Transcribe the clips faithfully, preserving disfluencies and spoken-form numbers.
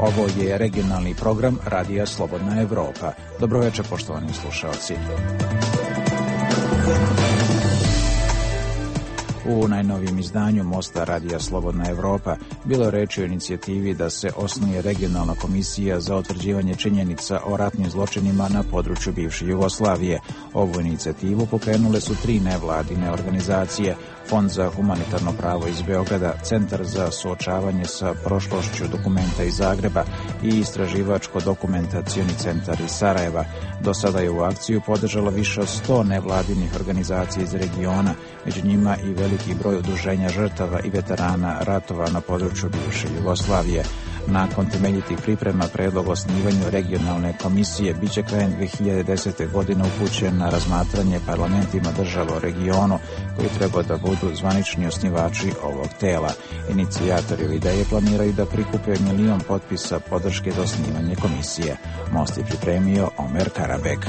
Ovo je regionalni program Radija Slobodna Evropa. Dobroveče, poštovani slušalci. U najnovijem izdanju Mosta Radija Slobodna Evropa bilo je reči o inicijativi da se osnuje regionalna komisija za utvrđivanje činjenica o ratnim zločinima na području bivše Jugoslavije. Ovu inicijativu pokrenule su tri nevladine organizacije: Fond za humanitarno pravo iz Beograda, Centar za suočavanje sa prošlošću Dokumenta iz Zagreba i Istraživačko-dokumentacioni centar iz Sarajeva. Do sada je u akciju podržalo više od sto nevladinih organizacija iz regiona, među njima i veliki broj udruženja žrtava i veterana ratova na području bivše Jugoslavije. Nakon temeljitih priprema, predlog o osnivanju regionalne komisije biće krajem dve hiljade desete. godine upućen na razmatranje parlamentima država u regionu, koji treba da budu zvanični osnivači ovog tela. Inicijatori ove ideje planiraju da prikupe milion potpisa podrške za osnivanje komisije. Most je pripremio Omer Karabek.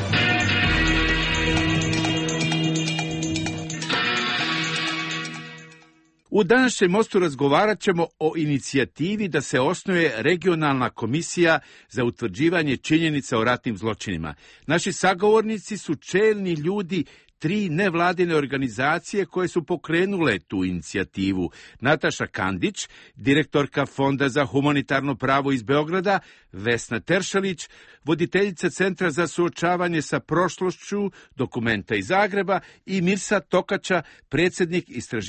U današnjem Mostu razgovarat ćemo o inicijativi da se osnuje regionalna komisija za utvrđivanje činjenica o ratnim zločinima. Naši sagovornici su čelni ljudi tri nevladine organizacije koje su pokrenule tu inicijativu. Nataša Kandić, direktorka Fonda za humanitarno pravo iz Beograda, Vesna Teršalić, voditeljica Centra za suočavanje sa prošlošću Dokumenta iz Zagreba i Mirsa Tokača, predsjednik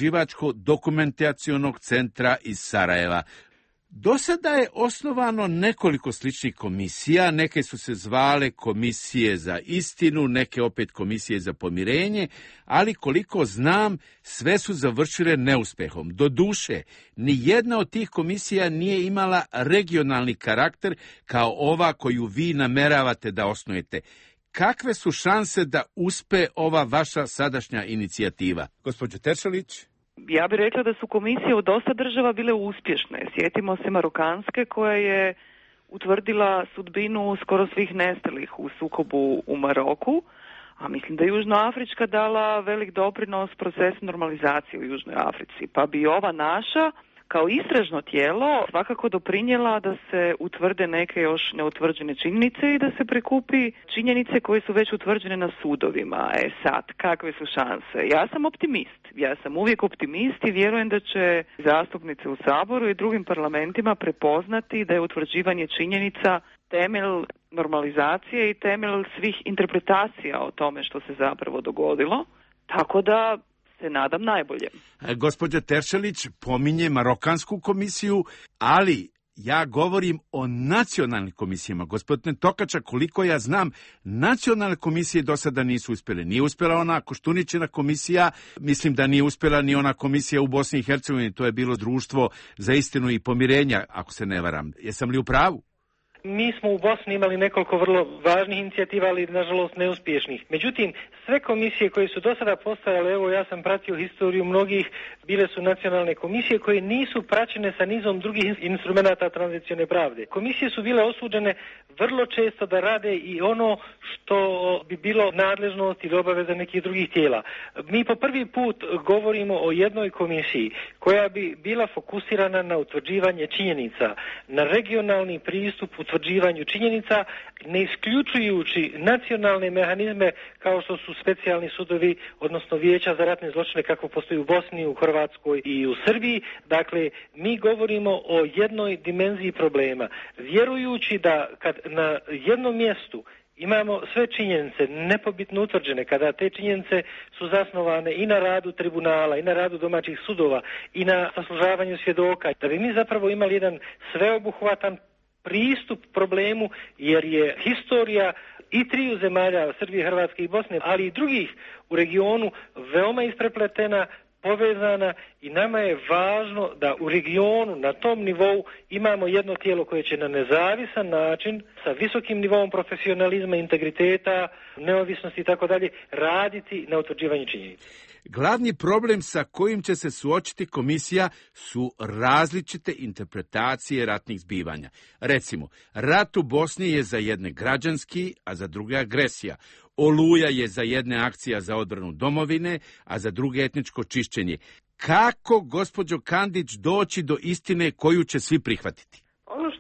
Istraživačko-dokumentacionog centra iz Sarajeva. Do sada je osnovano nekoliko sličnih komisija, neke su se zvale komisije za istinu, neke opet komisije za pomirenje, ali koliko znam, sve su završile neuspehom. Doduše, ni jedna od tih komisija nije imala regionalni karakter kao ova koju vi nameravate da osnujete. Kakve su šanse da uspe ova vaša sadašnja inicijativa? Gospođo Teršalić? Ja bih rekla da su komisije u dosta država bile uspješne. Sjetimo se marokanske koja je utvrdila sudbinu skoro svih nestalih u sukobu u Maroku, a mislim da je Južnoafrička dala velik doprinos procesu normalizacije u Južnoj Africi. Pa bi ova naša kao istražno tijelo svakako doprinijela da se utvrde neke još neutvrđene činjenice i da se prikupi činjenice koje su već utvrđene na sudovima. E sad, kakve su šanse? Ja sam optimist. Ja sam uvijek optimist i vjerujem da će zastupnice u Saboru i drugim parlamentima prepoznati da je utvrđivanje činjenica temelj normalizacije i temelj svih interpretacija o tome što se zapravo dogodilo. Tako da se nadam najbolje. Gospođa Teršalić pominje Marokansku komisiju, ali ja govorim o nacionalnim komisijama. Gospodine Tokača, koliko ja znam, nacionalne komisije do sada nisu uspjele. Nije uspjela ona Koštuničina komisija, mislim da nije uspjela ni ona komisija u Bosni i Hercegovini, to je bilo Društvo za istinu i pomirenja, ako se ne varam. Jesam li u pravu? Mi smo u Bosni imali nekoliko vrlo važnih inicijativa, ali nažalost neuspješnih. Međutim, sve komisije koje su do sada postojale, evo ja sam pratio historiju mnogih, bile su nacionalne komisije koje nisu praćene sa nizom drugih instrumenata tranzicione pravde. Komisije su bile osuđene vrlo često da rade i ono što bi bilo nadležnost ili obaveza nekih drugih tijela. Mi po prvi put govorimo o jednoj komisiji koja bi bila fokusirana na utvrđivanje činjenica, na regionalni pristup utvrđivanju činjenica, ne isključujući nacionalne mehanizme kao što su specijalni sudovi, odnosno vijeća za ratne zločine kako postoji u Bosni, u Hrvatskoj i u Srbiji. Dakle, mi govorimo o jednoj dimenziji problema, vjerujući da kad na jednom mjestu imamo sve činjenice nepobitno utvrđene, kada te činjenice su zasnovane i na radu tribunala, i na radu domaćih sudova, i na saslušavanju svjedoka, da bi mi zapravo imali jedan sveobuhvatan pristup problemu, jer je historija i triju zemalja, Srbije, Hrvatske i Bosne, ali i drugih u regionu veoma isprepletena, povezana i nama je važno da u regionu na tom nivou imamo jedno tijelo koje će na nezavisan način sa visokim nivoom profesionalizma, integriteta, neovisnosti i tako dalje raditi na utvrđivanju činjenica. Glavni problem sa kojim će se suočiti komisija su različite interpretacije ratnih zbivanja. Recimo, rat u Bosni je za jedne građanski, a za druge agresija. Oluja je za jedne akcija za odbranu domovine, a za druge etničko čišćenje. Kako, gospođo Kandić, doći do istine koju će svi prihvatiti? Ono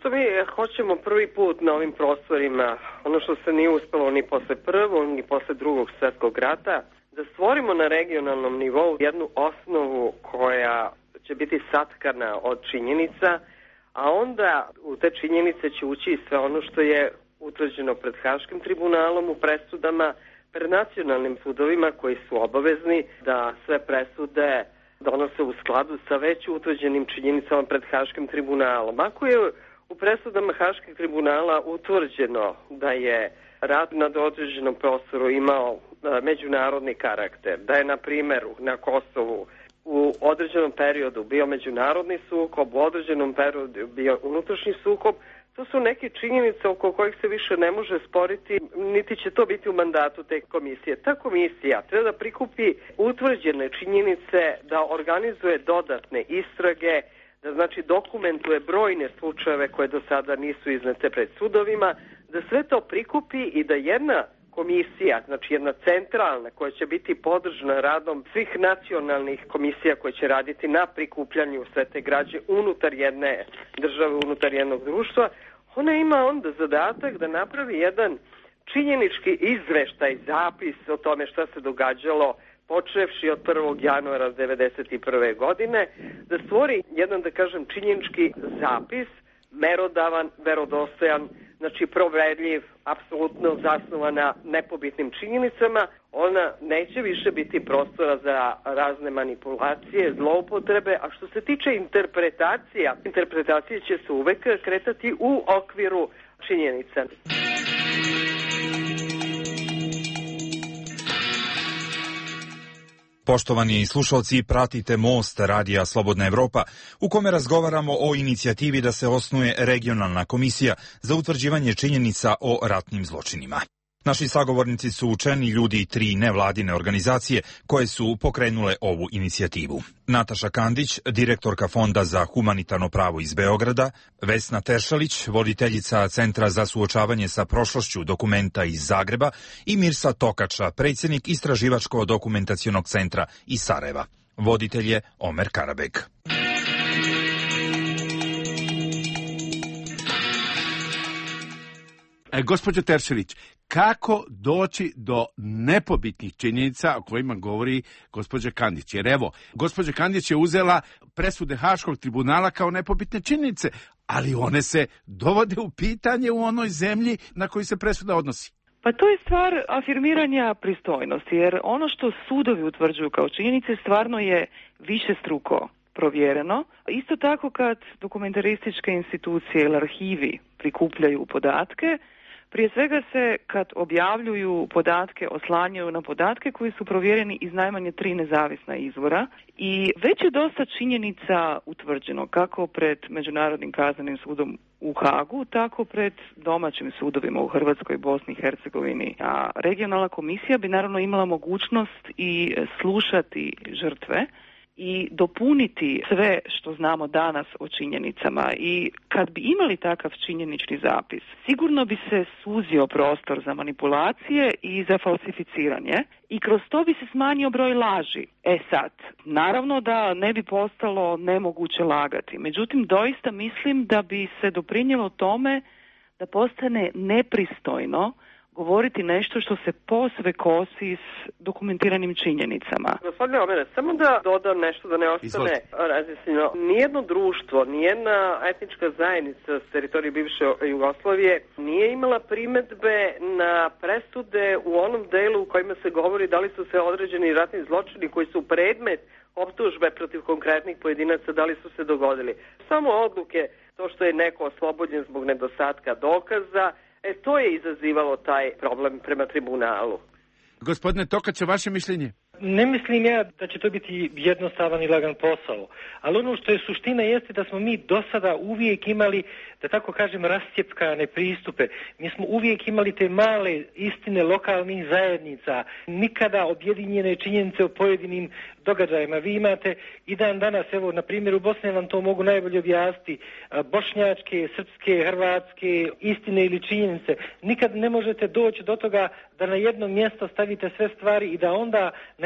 što mi hoćemo prvi put na ovim prostorima, ono što se nije uspelo ni posle prvog, ni posle drugog svjetskog rata, da stvorimo na regionalnom nivou jednu osnovu koja će biti satkana od činjenica, a onda u te činjenice će ući sve ono što je utvrđeno pred Haškim tribunalom u presudama, pred nacionalnim sudovima koji su obavezni da sve presude donose u skladu sa već utvrđenim činjenicama pred Haškim tribunalom. Ako je u presudama Haških tribunala utvrđeno da je rat nad određenom prostoru imao međunarodni karakter, da je na primjer na Kosovu u određenom periodu bio međunarodni sukob, u određenom periodu bio unutrašnji sukob, to su neke činjenice oko kojih se više ne može sporiti, niti će to biti u mandatu te komisije. Ta komisija treba da prikupi utvrđene činjenice, da organizuje dodatne istrage, da znači dokumentuje brojne slučajeve koje do sada nisu iznete pred sudovima, da sve to prikupi i da jedna komisija, znači jedna centralna koja će biti podržana radom svih nacionalnih komisija koje će raditi na prikupljanju sve te građe unutar jedne države, unutar jednog društva, ona ima onda zadatak da napravi jedan činjenički izveštaj, zapis o tome šta se događalo počevši od prvog januara devedeset prve godine, da stvori jedan, da kažem, činjenički zapis, merodavan, verodostojan, znači proverljiv, apsolutno zasnovan na nepobitnim činjenicama. Ona neće više biti prostora za razne manipulacije, zloupotrebe, a što se tiče interpretacija, interpretacije će se uvek kretati u okviru činjenica. Poštovani slušalci, pratite Most Radija Slobodna Evropa, u kome razgovaramo o inicijativi da se osnuje regionalna komisija za utvrđivanje činjenica o ratnim zločinima. Naši sagovornici su učeni ljudi tri nevladine organizacije koje su pokrenule ovu inicijativu. Nataša Kandić, direktorka Fonda za humanitarno pravo iz Beograda, Vesna Teršalić, voditeljica Centra za suočavanje sa prošlošću Dokumenta iz Zagreba i Mirsa Tokača, predsjednik Istraživačko-dokumentacionog centra iz Sarajeva. Voditelj je Omer Karabek. E, gospođo Teršelić, kako doći do nepobitnih činjenica o kojima govori gospođa Kandić? Jer evo, gospođa Kandić je uzela presude Haškog tribunala kao nepobitne činjenice, ali one se dovode u pitanje u onoj zemlji na koju se presuda odnosi. Pa to je stvar afirmiranja pristojnosti, jer ono što sudovi utvrđuju kao činjenice stvarno je višestruko provjereno. Isto tako kad dokumentarističke institucije ili arhivi prikupljaju podatke, prije svega se kad objavljuju podatke oslanjaju na podatke koji su provjereni iz najmanje tri nezavisna izvora i već je dosta činjenica utvrđeno kako pred Međunarodnim kaznenim sudom u Hagu, tako pred domaćim sudovima u Hrvatskoj, Bosni i Hercegovini. A regionalna komisija bi naravno imala mogućnost i slušati žrtve i dopuniti sve što znamo danas o činjenicama. I kad bi imali takav činjenični zapis, sigurno bi se suzio prostor za manipulacije i za falsificiranje i kroz to bi se smanjio broj laži. E sad, naravno da ne bi postalo nemoguće lagati. Međutim, doista mislim da bi se doprinijelo tome da postane nepristojno govoriti nešto što se posve kosi s dokumentiranim činjenicama. Gospodine Omere, samo da dodam nešto da ne ostane razjasnjeno. Nijedno društvo, nijedna etnička zajednica s teritorije bivše Jugoslavije nije imala primedbe na presude u onom delu u kojima se govori da li su se određeni ratni zločini koji su predmet optužbe protiv konkretnih pojedinaca, da li su se dogodili. Samo odluke, to što je neko oslobođen zbog nedostatka dokaza, E, to je izazivalo taj problem prema tribunalu. Gospodine Tokača, vaše mišljenje? Ne mislim ja da će to biti jednostavan i lagan posao, ali ono što je suština jeste da smo mi do sada uvijek imali, da tako kažem, rascjepkane pristupe. Mi smo uvijek imali te male istine lokalnih zajednica, nikada objedinjene činjenice o pojedinim događajima. Vi imate i dan danas, evo, na primjer u Bosni vam to mogu najbolje objasniti, bošnjačke, srpske, hrvatske istine ili činjenice. Nikad ne možete doći do toga da na jedno mjesto stavite sve stvari i da onda na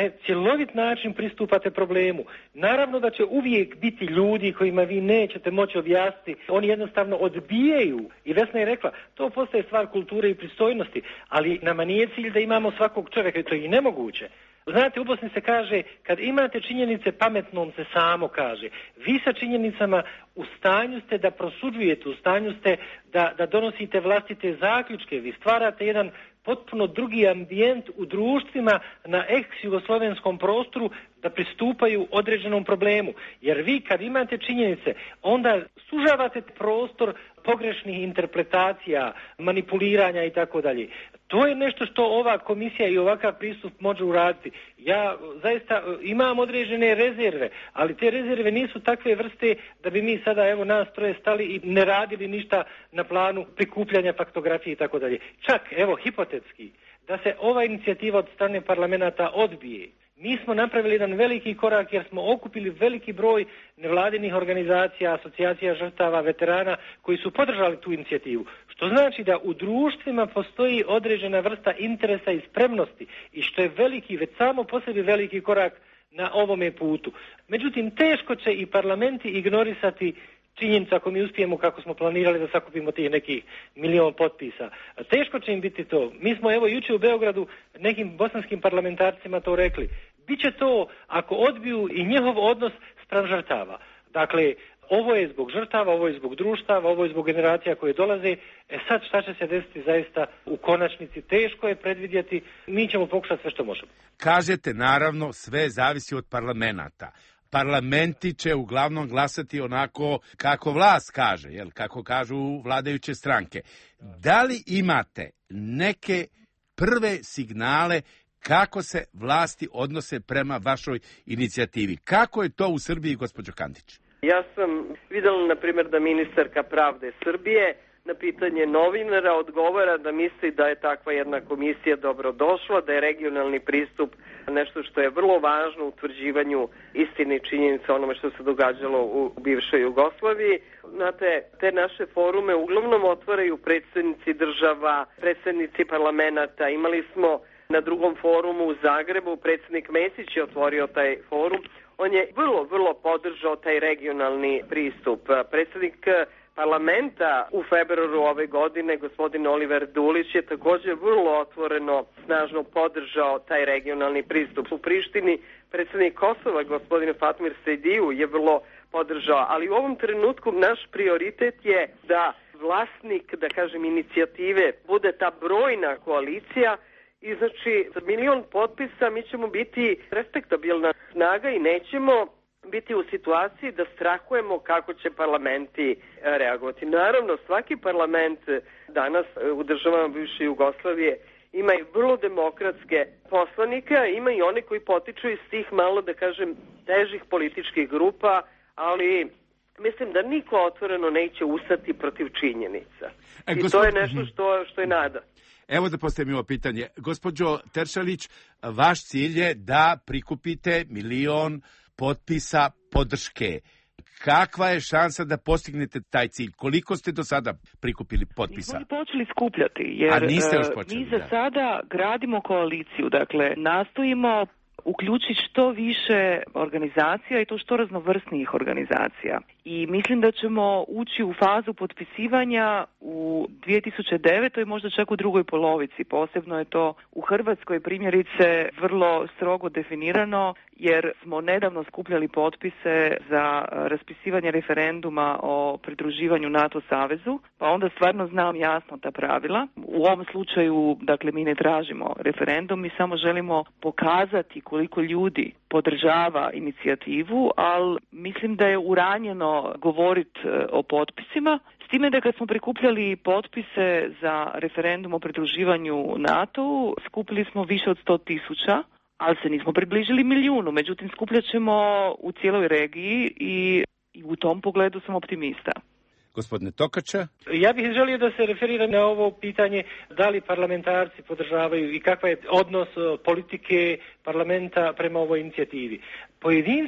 na cjelovit način pristupate problemu. Naravno da će uvijek biti ljudi kojima vi nećete moći objasniti, oni jednostavno odbijaju. I Vesna je rekla, to postaje stvar kulture i pristojnosti, ali nama nije cilj da imamo svakog čovjeka, to je i nemoguće. Znate, u Bosni se kaže, kad imate činjenice, pametnom se samo kaže. Vi sa činjenicama u stanju ste da prosuđujete, u stanju ste da, da donosite vlastite zaključke, vi stvarate jedan potpuno drugi ambijent u društvima na ex-jugoslovenskom prostoru da pristupaju određenom problemu. Jer vi kad imate činjenice, onda sužavate prostor pogrešnih interpretacija, manipuliranja i tako dalje. To je nešto što ova komisija i ovakav pristup može uraditi. Ja zaista imam određene rezerve, ali te rezerve nisu takve vrste da bi mi sada, evo, nas troje stali i ne radili ništa na planu prikupljanja faktografije i tako dalje. Čak, evo, hipotetski, da se ova inicijativa od strane parlamenta odbije. Mi smo napravili jedan veliki korak jer smo okupili veliki broj nevladinih organizacija, asocijacija žrtava, veterana koji su podržali tu inicijativu. Što znači da u društvima postoji određena vrsta interesa i spremnosti i što je veliki, već samo po sebi veliki korak na ovome putu. Međutim, teško će i parlamenti ignorisati činjenica ako mi uspijemo kako smo planirali da sakupimo tih nekih milion potpisa. Teško će im biti to. Mi smo evo jučer u Beogradu nekim bosanskim parlamentarcima to rekli. Biće to ako odbiju i njihov odnos spram žrtava. Dakle, ovo je zbog žrtava, ovo je zbog društava, ovo je zbog generacija koje dolaze. E sad šta će se desiti zaista u konačnici? Teško je predvidjeti. Mi ćemo pokušati sve što možemo. Kažete, naravno, sve zavisi od parlamenata. Parlamenti će uglavnom glasati onako kako vlast kaže, jel, kako kažu vladajuće stranke. Da li imate neke prve signale kako se vlasti odnose prema vašoj inicijativi? Kako je to u Srbiji, gospođo Kandić? Ja sam vidjela, na primjer, da ministarka pravde Srbije na pitanje novinara odgovara da misli da je takva jedna komisija dobrodošla, da je regionalni pristup nešto što je vrlo važno u utvrđivanju istine i činjenica onome što se događalo u bivšoj Jugoslaviji. Znate, te naše forume uglavnom otvaraju predsjednici država, predsjednici parlamenta. Imali smo na drugom forumu u Zagrebu, predsjednik Mesić je otvorio taj forum. On je vrlo, vrlo podržao taj regionalni pristup. Predsjednik parlamenta u februaru ove godine, gospodin Oliver Dulić, je također vrlo otvoreno, snažno podržao taj regionalni pristup. U Prištini predsjednik Kosova, gospodin Fatmir Sejdiju, je vrlo podržao, ali u ovom trenutku naš prioritet je da vlasnik, da kažem, inicijative bude ta brojna koalicija i znači za milion potpisa mi ćemo biti respektabilna snaga i nećemo biti u situaciji da strahujemo kako će parlamenti reagovati. Naravno, svaki parlament danas u državama bivše Jugoslavije ima i vrlo demokratske poslanike, ima i one koji potiču iz tih malo, da kažem, težih političkih grupa, ali mislim da niko otvoreno neće ustati protiv činjenica. E, I gospod... to je nešto što, što je nada. Evo da postavimo pitanje. Gospođo Teršalić, vaš cilj je da prikupite milion potpisa podrške. Kakva je šansa da postignete taj cilj? Koliko ste do sada prikupili potpisa? Mi smo počeli skupljati, jer A niste još počeli, mi za da. sada gradimo koaliciju. Dakle, nastojimo uključiti što više organizacija i to što raznovrsnijih organizacija. I mislim da ćemo ući u fazu potpisivanja u dvije tisuće devetoj, možda čak u drugoj polovici. Posebno je to u Hrvatskoj primjerice vrlo strogo definirano, jer smo nedavno skupljali potpise za raspisivanje referenduma o pridruživanju NATO savezu, pa onda stvarno znam jasno ta pravila. U ovom slučaju, dakle, mi ne tražimo referendum, mi samo želimo pokazati koliko ljudi podržava inicijativu, ali mislim da je uranjeno govoriti o potpisima. S time da kad smo prikupljali potpise za referendum o pridruživanju NATO-u, skupili smo više od sto tisuća, ali se nismo približili milijunu. Međutim, skupljat ćemo u cijeloj regiji i, i u tom pogledu sam optimista. Gospodine Tokača? Ja bih želio da se referiram na ovo pitanje da li parlamentarci podržavaju i kakav je odnos politike parlamenta prema ovoj inicijativi. Pojedinci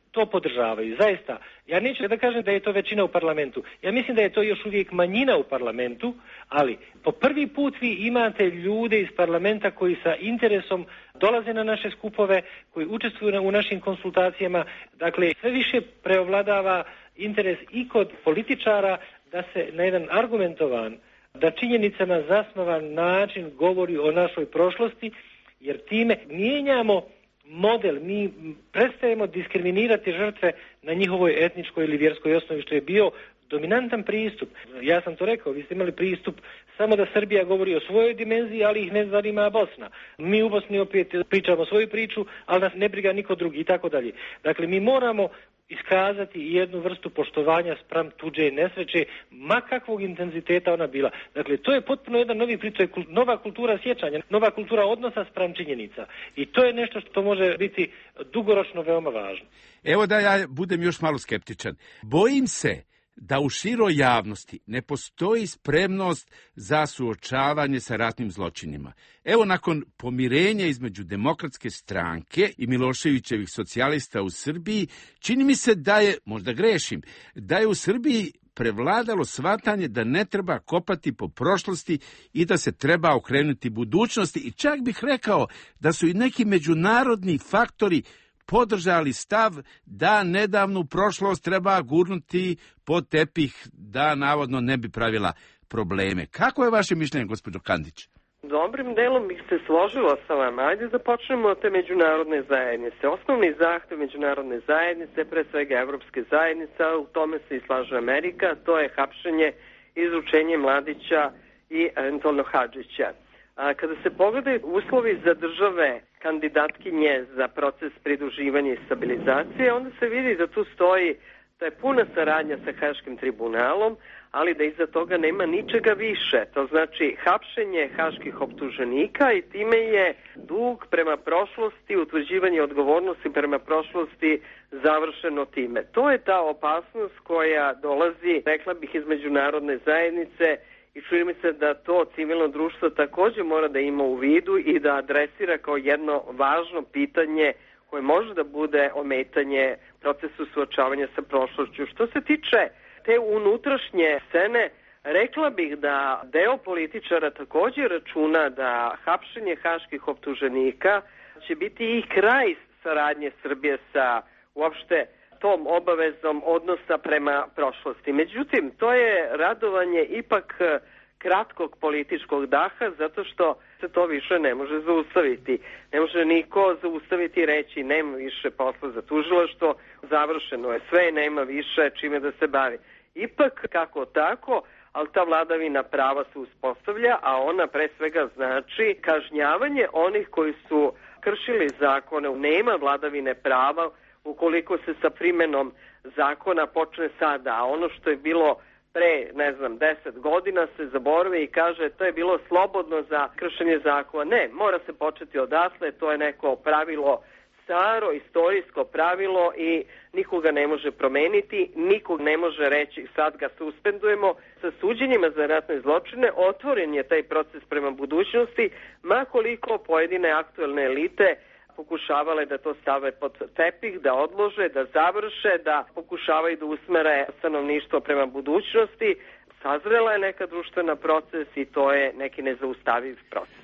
to podržavaju. Zaista, ja neću da kažem da je to većina u parlamentu. Ja mislim da je to još uvijek manjina u parlamentu, ali po prvi put vi imate ljude iz parlamenta koji sa interesom dolaze na naše skupove, koji učestvuju u našim konsultacijama. Dakle, sve više preovladava interes i kod političara da se na jedan argumentovan, da činjenicama zasnovan način govori o našoj prošlosti, jer time mijenjamo model, mi prestajemo diskriminirati žrtve na njihovoj etničkoj ili vjerskoj osnovi, što je bio dominantan pristup. Ja sam to rekao, vi ste imali pristup samo da Srbija govori o svojoj dimenziji, ali ih ne zanima Bosna. Mi u Bosni opet pričamo svoju priču, ali nas ne briga niko drugi i tako dalje. Dakle, mi moramo iskazati jednu vrstu poštovanja spram tuđe nesreće, ma kakvog intenziteta ona bila. Dakle, to je potpuno jedan novi pristup, to je nova kultura sjećanja, nova kultura odnosa spram činjenica. I to je nešto što može biti dugoročno veoma važno. Evo da ja budem još malo skeptičan. Bojim se da u široj javnosti ne postoji spremnost za suočavanje sa ratnim zločinima. Evo, nakon pomirenja između Demokratske stranke i Miloševićevih socijalista u Srbiji, čini mi se da je, možda grešim, da je u Srbiji prevladalo shvatanje da ne treba kopati po prošlosti i da se treba okrenuti budućnosti, i čak bih rekao da su i neki međunarodni faktori podržali stav da nedavnu prošlost treba gurnuti pod tepih, da navodno ne bi pravila probleme. Kako je vaše mišljenje, gospođo Kandić? Dobrim delom bih se složila sa vama. Ajde da počnemo od te međunarodne zajednice. Osnovni zahtev međunarodne zajednice, pre svega Evropske zajednice, u tome se i slaže Amerika, to je hapšenje, izručenje Mladića i eventualno Hadžića. A kada se pogledaju uslovi za države kandidatkinje za proces pridruživanja i stabilizacije, onda se vidi da tu stoji da je puna saradnja sa Haškim tribunalom, ali da iza toga nema ničega više. To znači hapšenje haških optuženika i time je dug prema prošlosti, utvrđivanje odgovornosti prema prošlosti završeno time. To je ta opasnost koja dolazi, rekla bih, iz međunarodne zajednice, i čini mi se da to civilno društvo također mora da ima u vidu i da adresira kao jedno važno pitanje koje može da bude ometanje procesu suočavanja sa prošlošću. Što se tiče te unutrašnje scene, rekla bih da deo političara također računa da hapšenje haških optuženika će biti i kraj saradnje Srbije sa uopšte tom obavezom odnosa prema prošlosti. Međutim, to je radovanje ipak kratkog političkog daha, zato što se to više ne može zaustaviti. Ne može niko zaustaviti i reći nema više posla za tužilaštvo, završeno je sve, nema više čime da se bavi. Ipak, kako tako, ali ta vladavina prava se uspostavlja, a ona pre svega znači kažnjavanje onih koji su kršili zakone. Nema vladavine prava ukoliko se sa primenom zakona počne sada, a ono što je bilo pre, ne znam, deset godina se zaboravi i kaže to je bilo slobodno za kršenje zakona. Ne, mora se početi odatle, to je neko pravilo, staro, istorijsko pravilo i nikoga ne može promeniti, nikog ne može reći sad ga suspendujemo. Sa suđenjima za ratne zločine otvoren je taj proces prema budućnosti, makoliko pojedine aktuelne elite pokušavale da to stave pod tepih, da odlože, da završe, da pokušavaju da usmere stanovništvo prema budućnosti. Sazrela je neka društvena proces i to je neki nezaustaviv proces.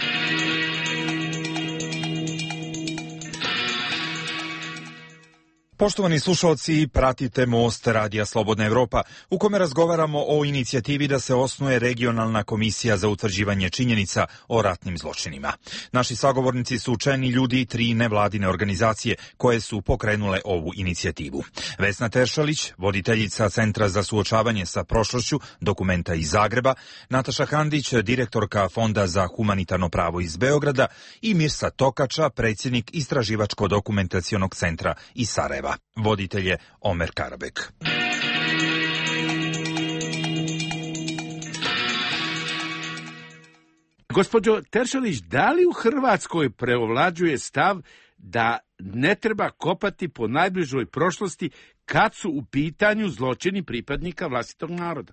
Poštovani slušalci, pratite Most Radija Slobodna Evropa, u kome razgovaramo o inicijativi da se osnuje regionalna komisija za utvrđivanje činjenica o ratnim zločinima. Naši sagovornici su učeni ljudi tri nevladine organizacije koje su pokrenule ovu inicijativu. Vesna Teršalić, voditeljica Centra za suočavanje sa prošlošću, Dokumenta iz Zagreba, Nataša Kandić, direktorka Fonda za humanitarno pravo iz Beograda i Mirsa Tokača, predsjednik Istraživačko-dokumentacionog centra iz Sarajeva. Voditelj je Omer Karabek. Gospođo Teršalić, da li u Hrvatskoj preovlađuje stav da ne treba kopati po najbližoj prošlosti kad su u pitanju zločini pripadnika vlastitog naroda?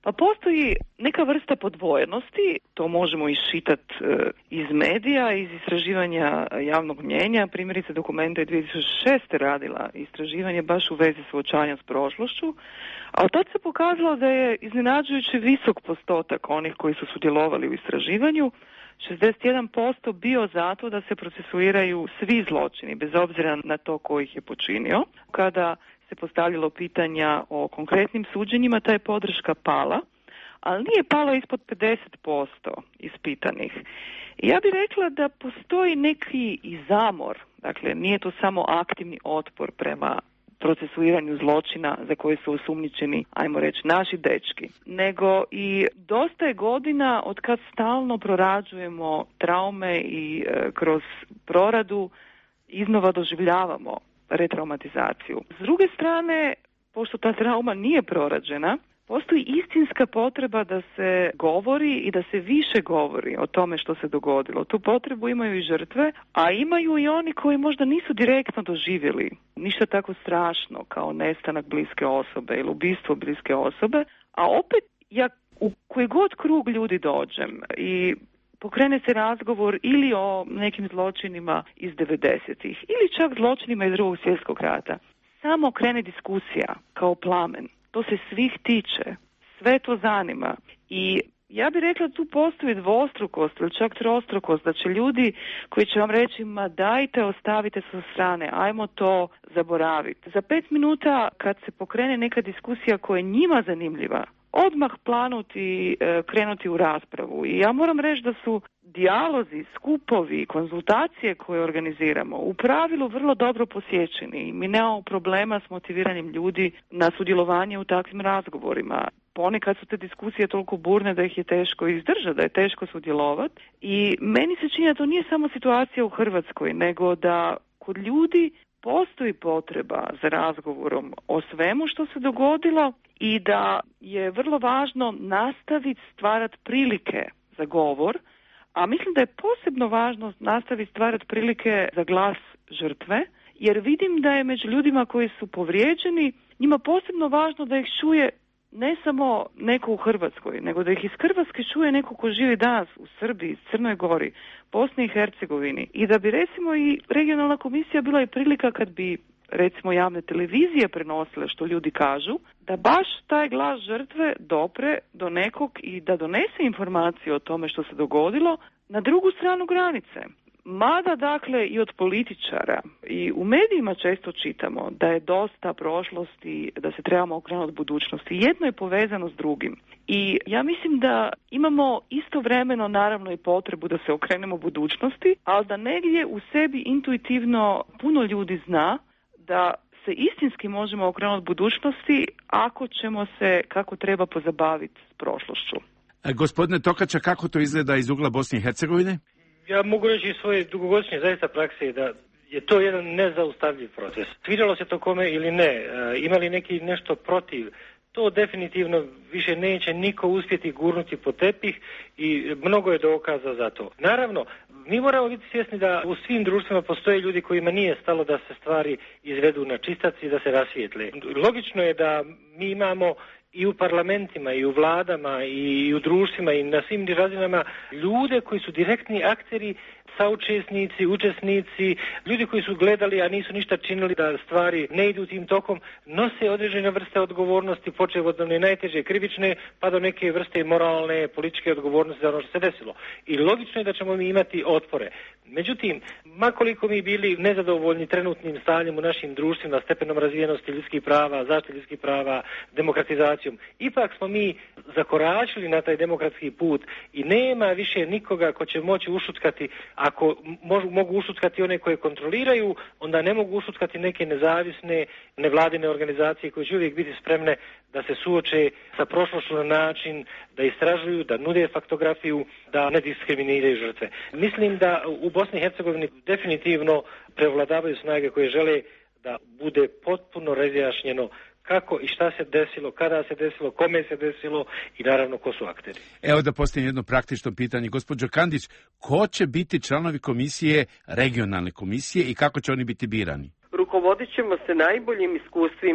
Pa postoji neka vrsta podvojenosti, to možemo iščitati iz medija, iz istraživanja javnog mnjenja. Primjerice, Dokumenta je dvije tisuće šeste radila istraživanje baš u vezi suočavanja s prošlošću, a tad se pokazalo da je iznenađujući visok postotak onih koji su sudjelovali u istraživanju, šezdeset jedan posto bio zato da se procesuiraju svi zločini, bez obzira na to ko ih je počinio. Kada se postavljalo pitanja o konkretnim suđenjima, ta je podrška pala, ali nije pala ispod pedeset posto ispitanih. I ja bih rekla da postoji neki i zamor, dakle nije to samo aktivni otpor prema procesuiranju zločina za koje su osumnjičeni, ajmo reći, naši dečki, nego i dosta je godina od kad stalno prorađujemo traume i e, kroz proradu iznova doživljavamo retraumatizaciju. S druge strane, pošto ta trauma nije prorađena, postoji istinska potreba da se govori i da se više govori o tome što se dogodilo. Tu potrebu imaju i žrtve, a imaju i oni koji možda nisu direktno doživjeli ništa tako strašno kao nestanak bliske osobe ili ubistvo bliske osobe, a opet ja u koji god krug ljudi dođem i pokrene se razgovor ili o nekim zločinima iz devedesetih ili čak zločinima iz Drugog svjetskog rata, samo krene diskusija kao plamen. To se svih tiče, sve to zanima i ja bih rekla tu postoji dvostrukost ili čak trostrukost, da će ljudi koji će vam reći ma dajte ostavite sa strane, ajmo to zaboraviti. Za pet minuta kad se pokrene neka diskusija koja je njima zanimljiva, odmah planuti, krenuti u raspravu. I ja moram reći da su dijalozi, skupovi, konzultacije koje organiziramo u pravilu vrlo dobro posjećeni. Mi nemamo problema s motiviranjem ljudi na sudjelovanje u takvim razgovorima. Ponekad su te diskusije toliko burne da ih je teško izdržati, da je teško sudjelovati. I meni se čini da to nije samo situacija u Hrvatskoj, nego da kod ljudi postoji potreba za razgovorom o svemu što se dogodilo i da je vrlo važno nastaviti stvarati prilike za govor, a mislim da je posebno važno nastaviti stvarati prilike za glas žrtve, jer vidim da je među ljudima koji su povrijeđeni njima posebno važno da ih čuje ne samo neko u Hrvatskoj, nego da ih iz Hrvatske čuje neko ko živi danas u Srbiji, Crnoj Gori, Bosni i Hercegovini. I da bi recimo i regionalna komisija bila i prilika kad bi recimo javne televizije prenosile što ljudi kažu, da baš taj glas žrtve dopre do nekog i da donese informaciju o tome što se dogodilo na drugu stranu granice. Mada, dakle, i od političara i u medijima često čitamo da je dosta prošlosti, da se trebamo okrenuti budućnosti. Jedno je povezano s drugim. I ja mislim da imamo istovremeno naravno i potrebu da se okrenemo budućnosti, ali da negdje u sebi intuitivno puno ljudi zna da se istinski možemo okrenuti budućnosti ako ćemo se kako treba pozabaviti s prošlošću. E, gospodine Tokača, kako to izgleda iz ugla Bosne i Hercegovine? Ja mogu reći iz svoje dugogodišnje zaista prakse da je to jedan nezaustavljiv proces. Svidjelo se to kome ili ne, e, imali neki nešto protiv, to definitivno više neće niko uspjeti gurnuti po tepih i mnogo je dokaza za to. Naravno, mi moramo biti svjesni da u svim društvima postoje ljudi kojima nije stalo da se stvari izvedu na čistac i da se rasvijetle. Logično je da mi imamo i u parlamentima, i u vladama, i u društvima, i na svim razinama ljude koji su direktni akteri, saučesnici, učesnici, ljudi koji su gledali, a nisu ništa činili da stvari ne idu tim tokom, nose određene vrste odgovornosti, počev od one najteže krivične, pa do neke vrste moralne, političke odgovornosti za ono što se desilo. I logično je da ćemo mi imati otpore. Međutim, makoliko mi bili nezadovoljni trenutnim stanjem u našim društvima, stepenom razvijenosti ljudskih prava, zaštite ljudskih prava, demokratizacijom, ipak smo mi zakoračili na taj demokratski put i nema više nikoga ko će moći ušutkati. Ako mogu, mogu ušutkati one koje kontroliraju, onda ne mogu ušutkati neke nezavisne nevladine organizacije koje će uvijek biti spremne da se suoče sa prošlošću na način da istražuju, da nude faktografiju, da ne diskriminiraju žrtve. Mislim da u Bosni i Hercegovini definitivno prevladavaju snage koje žele da bude potpuno razjašnjeno kako i šta se desilo, kada se desilo, kome se desilo i naravno ko su akteri. Evo da postavim jedno praktično pitanje. Gospođo Kandić, ko će biti članovi komisije, regionalne komisije i kako će oni biti birani? Rukovodit ćemo se najboljim iskustvima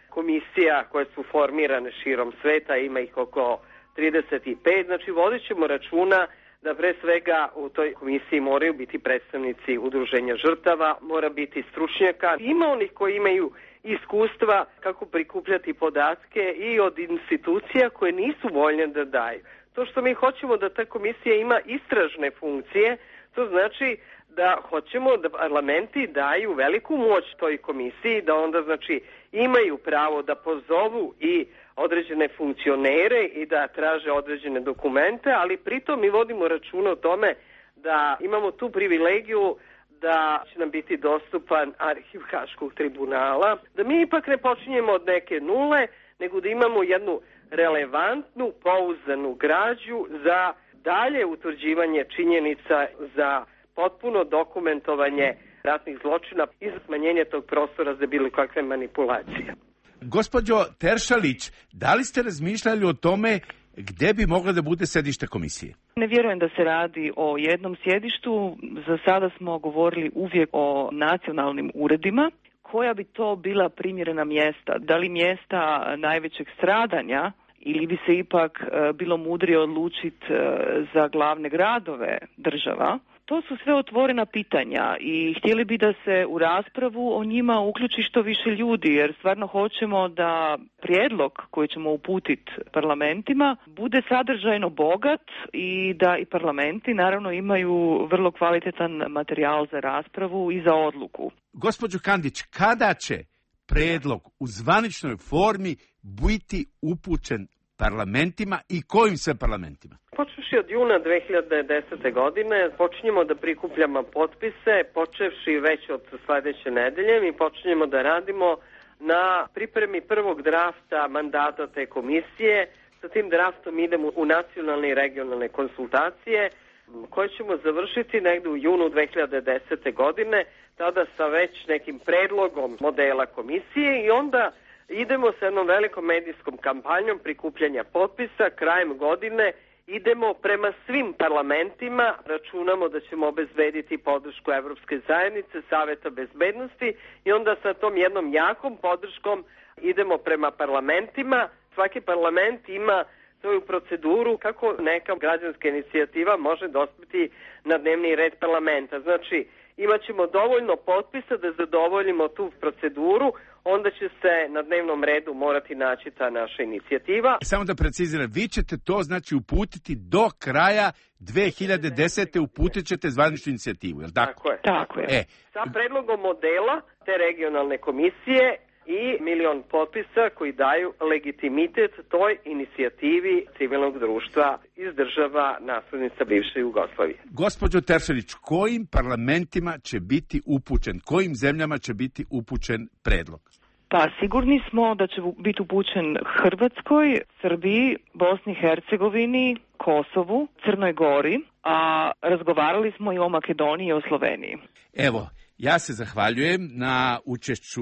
komisija koje su formirane širom sveta, ima ih oko trideset pet, znači vodit ćemo računa da pre svega u toj komisiji moraju biti predstavnici udruženja žrtava, mora biti stručnjaka. Ima onih koji imaju iskustva kako prikupljati podatke i od institucija koje nisu voljne da daju. To što mi hoćemo da ta komisija ima istražne funkcije, to znači da hoćemo da parlamenti daju veliku moć toj komisiji, da onda znači imaju pravo da pozovu i određene funkcionere i da traže određene dokumente, ali pritom mi vodimo računa o tome da imamo tu privilegiju da će nam biti dostupan arhiv Haškog tribunala, da mi ipak ne počinjemo od neke nule, nego da imamo jednu relevantnu, pouzdanu građu za dalje utvrđivanje činjenica, za potpuno dokumentovanje ratnih zločina i za smanjenje tog prostora za bilo kakve manipulacije. Gospođo Teršalić, da li ste razmišljali o tome gde bi mogla da bude sedište komisije? Ne vjerujem da se radi o jednom sjedištu. Za sada smo govorili uvijek o nacionalnim uredima. Koja bi to bila primjerena mjesta? Da li mjesta najvećeg stradanja ili bi se ipak bilo mudrije odlučiti za glavne gradove država? To su sve otvorena pitanja i htjeli bi da se u raspravu o njima uključi što više ljudi, jer stvarno hoćemo da prijedlog koji ćemo uputiti parlamentima bude sadržajno bogat i da i parlamenti naravno imaju vrlo kvalitetan materijal za raspravu i za odluku. Gospođo Kandić, kada će prijedlog u zvaničnoj formi biti upućen parlamentima i kojim sve parlamentima? Počevši od juna dve hiljade desete. godine počinjemo da prikupljamo potpise, počevši već od sledeće nedelje mi počinjemo da radimo na pripremi prvog drafta mandata te komisije. Sa tim draftom idemo u nacionalne i regionalne konsultacije koje ćemo završiti negde u junu dve hiljade desete. godine, tada sa već nekim predlogom modela komisije i onda idemo sa jednom velikom medijskom kampanjom prikupljanja potpisa. Krajem godine idemo prema svim parlamentima, računamo da ćemo obezbediti podršku Evropske zajednice, Saveta bezbednosti i onda sa tom jednom jakom podrškom idemo prema parlamentima. Svaki parlament ima svoju proceduru kako neka građanska inicijativa može dospeti na dnevni red parlamenta. Znači, imat ćemo dovoljno potpisa da zadovoljimo tu proceduru, onda će se na dnevnom redu morati naći ta naša inicijativa. Samo da preciziram, vi ćete to znači uputiti do kraja dve hiljade desete. uputit ćete zvaničnu inicijativu, je li tako? Tako je. Tako je. E. Sa predlogom modela te regionalne komisije i milion potpisa koji daju legitimitet toj inicijativi civilnog društva iz država naslednica bivše Jugoslavije. Gospođo Teršalić, kojim parlamentima će biti upućen, kojim zemljama će biti upućen predlog? Pa sigurni smo da će biti upućen Hrvatskoj, Srbiji, Bosni i Hercegovini, Kosovu, Crnoj Gori, a razgovarali smo i o Makedoniji i o Sloveniji. Evo, ja se zahvaljujem na učešću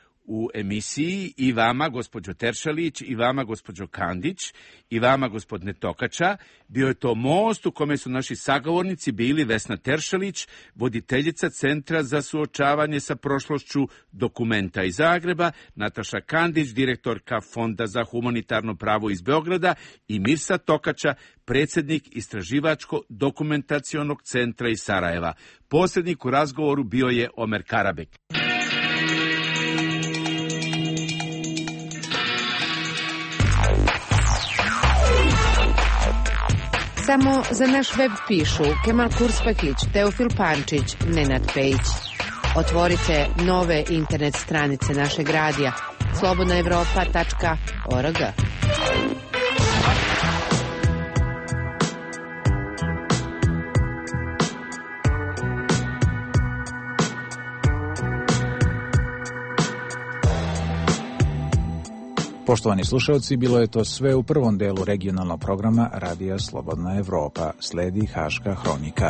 u emisiji i vama, gospođo Teršalić, i vama, gospođo Kandić, i vama, gospodine Tokača. Bio je to most u kome su naši sagovornici bili Vesna Teršalić, voditeljica Centra za suočavanje sa prošlošću Dokumenta iz Zagreba, Nataša Kandić, direktorka Fonda za humanitarno pravo iz Beograda i Mirsa Tokača, predsjednik Istraživačko-dokumentacionog centra iz Sarajeva. Posrednik u razgovoru bio je Omer Karabek. Samo za naš web pišu Kemal Kurspakić, Teofil Pančić, Nenad Pejić. Otvorite nove internet stranice našeg radija slobodna evropa tačka org. Poštovani slušalci, bilo je to sve u prvom delu regionalnog programa Radija Slobodna Evropa. Sledi Haška hronika.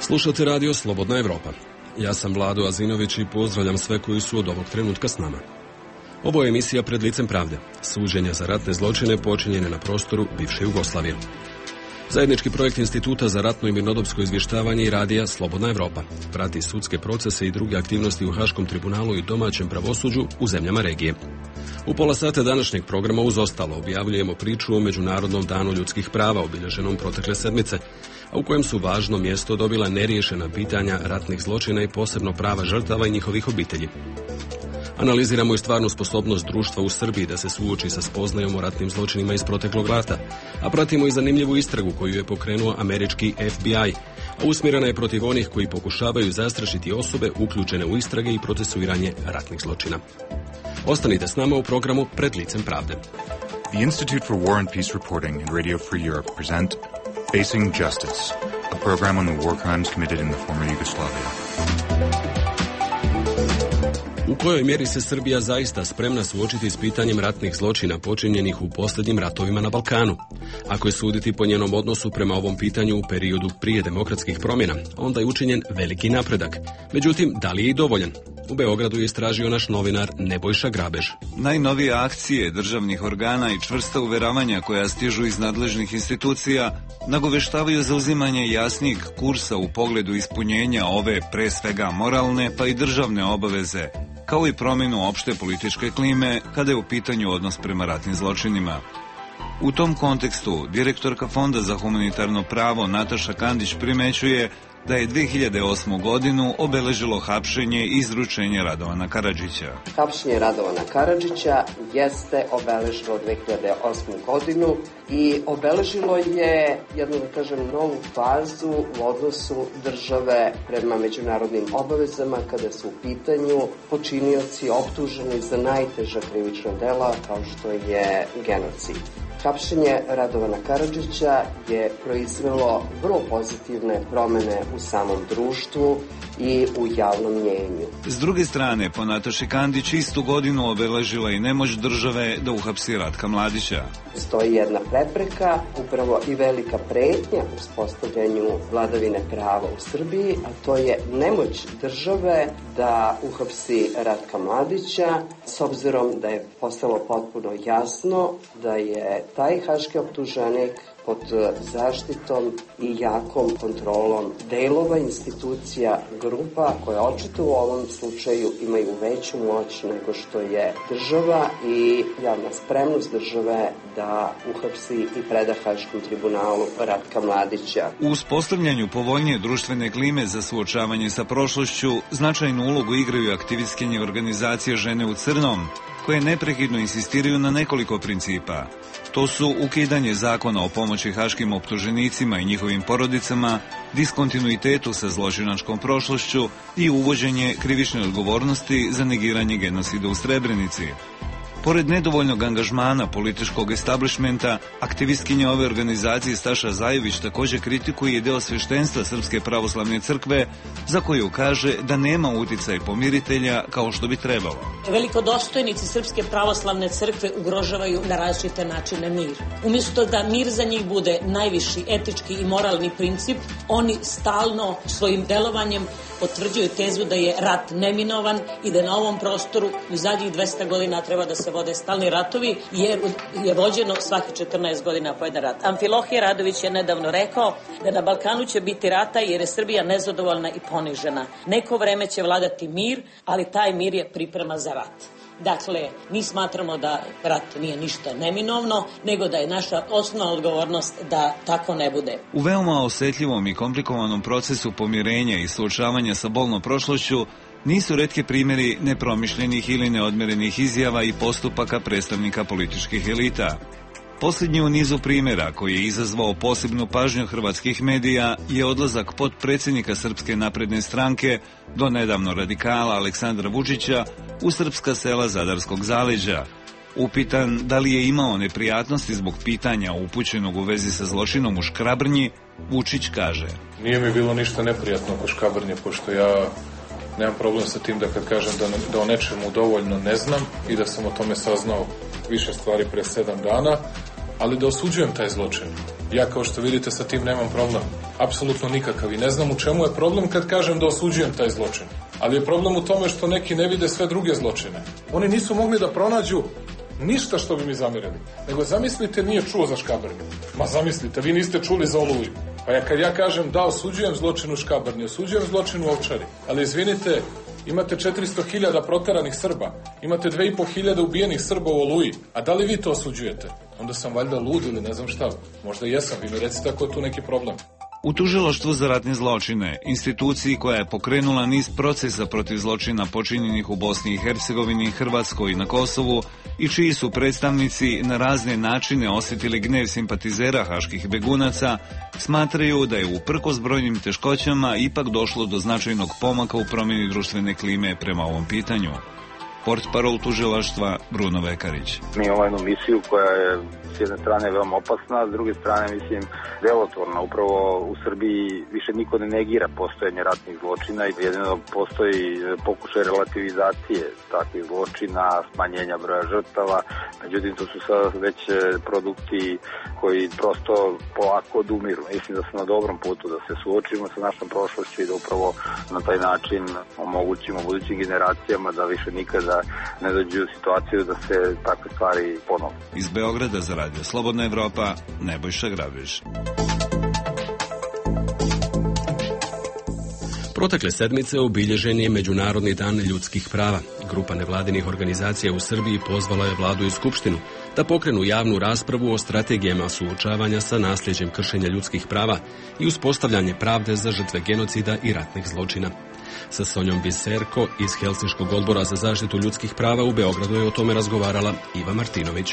Slušate radio Slobodna Evropa. Ja sam Vlado Azinović i pozdravljam sve koji su od ovog trenutka s nama. Ovo je emisija Pred licem pravde, suđenja za ratne zločine počinjene na prostoru bivše Jugoslavije. Zajednički projekt Instituta za ratno i mirnodopsko izvještavanje i radija Slobodna Evropa prati sudske procese i druge aktivnosti u Haškom tribunalu i domaćem pravosuđu u zemljama regije. U pola sata današnjeg programa uz ostalo objavljujemo priču o Međunarodnom danu ljudskih prava obilježenom protekle sedmice, a u kojem su važno mjesto dobila neriješena pitanja ratnih zločina i posebno prava žrtava i njihovih obitelji. Analiziramo i stvarnu sposobnost društva u Srbiji da se suoči sa spoznajom o ratnim zločinima iz proteklog rata, a pratimo i zanimljivu istragu koju je pokrenuo američki F B I, a usmjerena je protiv onih koji pokušavaju zastrašiti osobe uključene u istrage i procesuiranje ratnih zločina. Ostanite s nama u programu Pred licem pravde. The Institute for War and Peace Reporting and Radio Free Europe present Facing Justice, a program on the war crimes committed in the former Yugoslavia. U kojoj mjeri se Srbija zaista spremna suočiti s pitanjem ratnih zločina počinjenih u posljednjim ratovima na Balkanu? Ako je suditi po njenom odnosu prema ovom pitanju u periodu prije demokratskih promjena, onda je učinjen veliki napredak. Međutim, da li je i dovoljan? U Beogradu je istražio naš novinar Nebojša Grabež. Najnovije akcije državnih organa i čvrsta uveravanja koja stižu iz nadležnih institucija nagoveštavaju zauzimanje jasnijeg kursa u pogledu ispunjenja ove pre svega moralne pa i državne obaveze, kao i promjenu opšte političke klime kada je u pitanju odnos prema ratnim zločinima. U tom kontekstu, direktorka Fonda za humanitarno pravo Nataša Kandić primećuje da je dve hiljade osmu godinu obeležilo hapšenje i izručenje Radovana Karadžića. Hapšenje Radovana Karadžića jeste obeležilo dve hiljade osmu godinu i obeležilo je, jednu da kažem, novu fazu u odnosu države prema međunarodnim obavezama kada su u pitanju počinioci optuženi za najteža krivična dela kao što je genocid. Hapšenje Radovana Karadžića je proizvelo vrlo pozitivne promjene u samom društvu i u javnom mnjenju. S druge strane, po Nataši Kandić istu godinu obeležila i nemoć države da uhapsi Ratka Mladića. Stoji jedna prepreka, upravo i velika pretnja u uspostavljanju vladavine prava u Srbiji, a to je nemoć države da uhapsi Ratka Mladića, s obzirom da je postalo potpuno jasno da je taj haški optuženik pod zaštitom i jakom kontrolom delova institucija, grupa koje očito u ovom slučaju imaju veću moć nego što je država i javna spremnost države da uhapsi i preda Haškom tribunalu Ratka Mladića. U uspostavljanju povoljnije društvene klime za suočavanje sa prošlošću značajnu ulogu igraju aktivistkinje organizacije Žene u crnom, koje neprekidno insistiraju na nekoliko principa. To su ukidanje zakona o pomoći haškim optuženicima i njihovim porodicama, diskontinuitetu sa zločinačkom prošlošću i uvođenje krivične odgovornosti za negiranje genocida u Srebrenici. Pored nedovoljnog angažmana političkog establishmenta, aktivistkinja ove organizacije Staša Zajević također kritikuje i deo sveštenstva Srpske pravoslavne crkve, za koju kaže da nema uticaj pomiritelja kao što bi trebalo. Velikodostojnici Srpske pravoslavne crkve ugrožavaju na različite načine mir. Umjesto da mir za njih bude najviši etički i moralni princip, oni stalno svojim delovanjem potvrđuju tezu da je rat neminovan i da na ovom prostoru u zadnjih dvesta godina treba da se vode stalni ratovi, jer je vođeno svaki četrnaest godina po jedan rat. Amfilohije Radović je nedavno rekao da na Balkanu će biti rata jer je Srbija nezadovoljna i ponižena. Neko vreme će vladati mir, ali taj mir je priprema za rat. Dakle, mi smatramo da rat nije ništa neminovno, nego da je naša osnovna odgovornost da tako ne bude. U veoma osjetljivom i komplikovanom procesu pomirenja i suočavanja sa bolnom prošlošću nisu retki primjeri nepromišljenih ili neodmerenih izjava i postupaka predstavnika političkih elita. Posljednji u nizu primjera koji je izazvao posebnu pažnju hrvatskih medija je odlazak potpredsjednika Srpske napredne stranke, do nedavno radikala Aleksandra Vučića, u srpska sela Zadarskog zaleđa. Upitan da li je imao neprijatnosti zbog pitanja upućenog u vezi sa zločinom u Škrabrnji, Vučić kaže: Nije mi bilo ništa neprijatno oko Škabrnje, pošto ja nemam problem sa tim da kad kažem da, ne, da o nečemu dovoljno ne znam i da sam o tome saznao više stvari pre sedam dana, ali da osuđujem taj zločin. Ja kao što vidite sa tim nemam problem. Apsolutno nikakav i ne znam u čemu je problem kad kažem da osuđujem taj zločin. Ali je problem u tome što neki ne vide sve druge zločine. Oni nisu mogli da pronađu ništa što bi mi zamerili. Nego zamislite, nije čuo za Škabrnju. Ma zamislite, vi niste čuli za Oluju. Pa ja kad ja kažem da osuđujem zločin u Škabrnji, osuđujem zločin u Ovčari. Ali izvinite, imate četiristo hiljada proteranih Srba, imate dve i po hiljada ubijenih Srba u Oluji. A da li vi to osuđujete? Onda sam valjda lud ili ne znam šta. Možda jesam, vi mi recite ako je tu neki problem. U Tužilaštvu za ratne zločine, instituciji koja je pokrenula niz procesa protiv zločina počinjenih u Bosni i Hercegovini, Hrvatskoj i na Kosovu i čiji su predstavnici na razne načine osjetili gnev simpatizera haških begunaca, smatraju da je uprkos brojnim teškoćama ipak došlo do značajnog pomaka u promjeni društvene klime prema ovom pitanju. Portparol tužilaštva Bruno Vekarić. Mi imamo jednu misiju koja je s jedne strane veoma opasna, a s druge strane, mislim, delotvorna. Upravo u Srbiji više niko ne negira postojanje ratnih zločina i jedino postoji pokušaj relativizacije takvih zločina, smanjenja broja žrtava. Međutim, to su sad već produkti koji prosto polako odumiru. Mislim da smo na dobrom putu da se suočimo sa našom prošlošću i da upravo na taj način omogućimo budućim generacijama da više nikada ne dođu u situaciju da se takve stvari ponove. Iz Beograda za Radio Slobodna Evropa, Nebojša Grabiš. Protekle sedmice obilježen je Međunarodni dan ljudskih prava. Grupa nevladinih organizacija u Srbiji pozvala je vladu i skupštinu da pokrenu javnu raspravu o strategijama suočavanja sa nasljeđem kršenja ljudskih prava i uspostavljanje pravde za žrtve genocida i ratnih zločina. Sa Sonjom Biserko iz Helsinškog odbora za zaštitu ljudskih prava u Beogradu je o tome razgovarala Iva Martinović.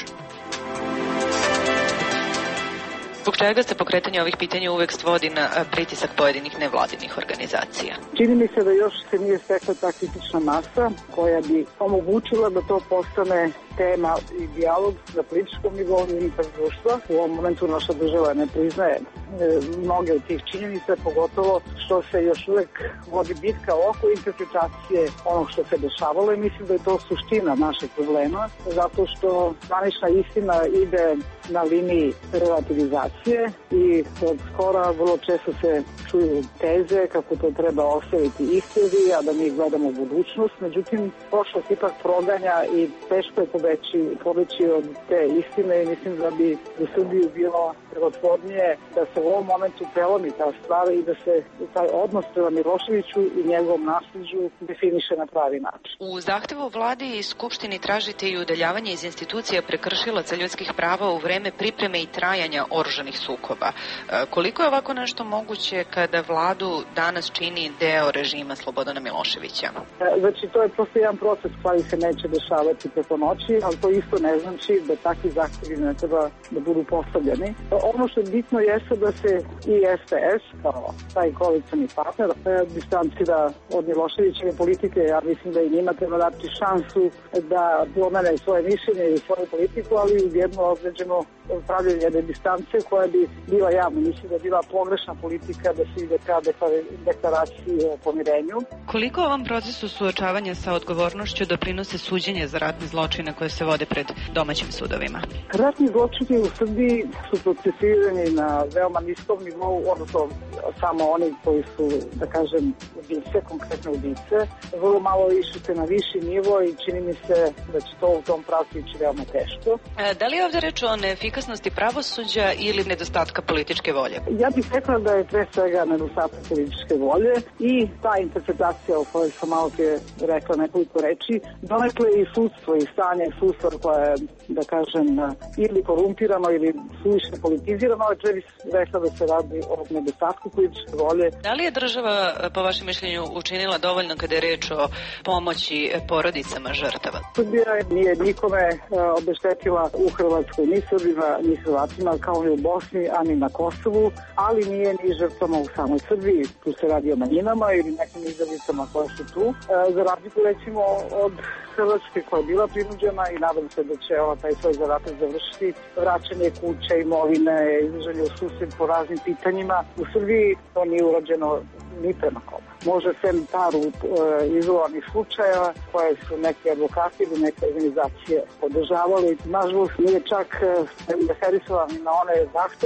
Zbog čega se pokretanje ovih pitanja uvek svodi na pritisak pojedinih nevladinih organizacija? Čini mi se da još se nije stekla ta kritična masa koja bi omogućila da to postane tema i dijalog na političkom nivou i unutar društva. U ovom momentu naša država ne priznaje e, mnoge od tih činjenica, pogotovo što se još uvek vodi bitka oko interpretacije onog što se dešavalo i mislim da je to suština našeg problema, zato što zvanična istina ide na liniji relativizacije i od skora vrlo često se čuju teze kako to treba ostaviti istoriji, a da mi gledamo u budućnost. Međutim, prošlost ipak proganja i teško je pobeći, pobeći od te istine i mislim da bi u Srbiji bilo prevotvornije da se u ovom momentu prelomi ta stvar i da se taj odnos prema Miloševiću i njegovom nasljeđu definiše na pravi način. U zahtevu vladi i skupštini tražite i udaljavanje iz institucija prekršilaca ljudskih prava u vreme pripreme i trajanja oružanih sukoba. Koliko je ovako nešto moguće kada vladu danas čini deo režima Slobodana Miloševića? Znači, to je prosto jedan proces koji se neće dešavati preko noći, ali to isto ne znači da takvi zahtevi ne treba da budu postavljeni. Ono što je bitno jeste da se i S P S, kao taj koalicioni partner, distancira od Miloševićeve politike. Ja mislim da i njima treba dati šansu da promene svoje mišljenje i svoju politiku, ali u jedno određeno pravljenje jedne distance koja bi bila javna. Mislim da je bila pogrešna politika da se ide ka deklaraciji o pomirenju. Koliko ovom procesu suočavanja sa odgovornošću doprinose suđenje za ratne zločine koje se vode pred domaćim sudovima? Ratni zločini u Srbiji su procesuirani na veoma niskom nivou, odnosno samo oni koji su, da kažem, ubice, konkretne ubice. Vrlo malo išli se na viši nivo i čini mi se da će to u tom pravcu ići veoma teško. E, da li je ovdje reč o neefikasnosti pravosuđa ili nedostatka političke volje? Ja bih rekla da je pre svega nedostatak političke volje i ta interpretacija o kojoj sam malo prije rekla nekoliko reči, donekle i sudstvo i stanje sudstva koje je, da kažem, ili korumpirano ili suviše politizirano, ali pre bih rekla da se radi o nedostatku političke volje. Da li je država, po vašem mišljenju, učinila dovoljno kada je reč o pomoći porodicama žrtava? Srbija nije nikome obeštetila u Hrvatskoj, ni Srbima, ni Hrvatima, kao ni u Bosni, ani na Kosovu, ali nije ni žrtvama u samoj Srbiji. Tu se radi o manjinama ili nekim izrazicama koje su tu. Za razliku, recimo, od Hrvatske koja je bila prinuđena i nadam se da će ova taj svoj zadatak završiti, vraćanje kuće, imovine, izraženje u susjed po raznim pitanjima. U Srbiji to nije urađeno ni prema kome. Može sem paru e, izolovanih slučajeva koje su neki advokati ili neke organizacije podržavali. Nažalost, nije čak referisala ni na one zahteve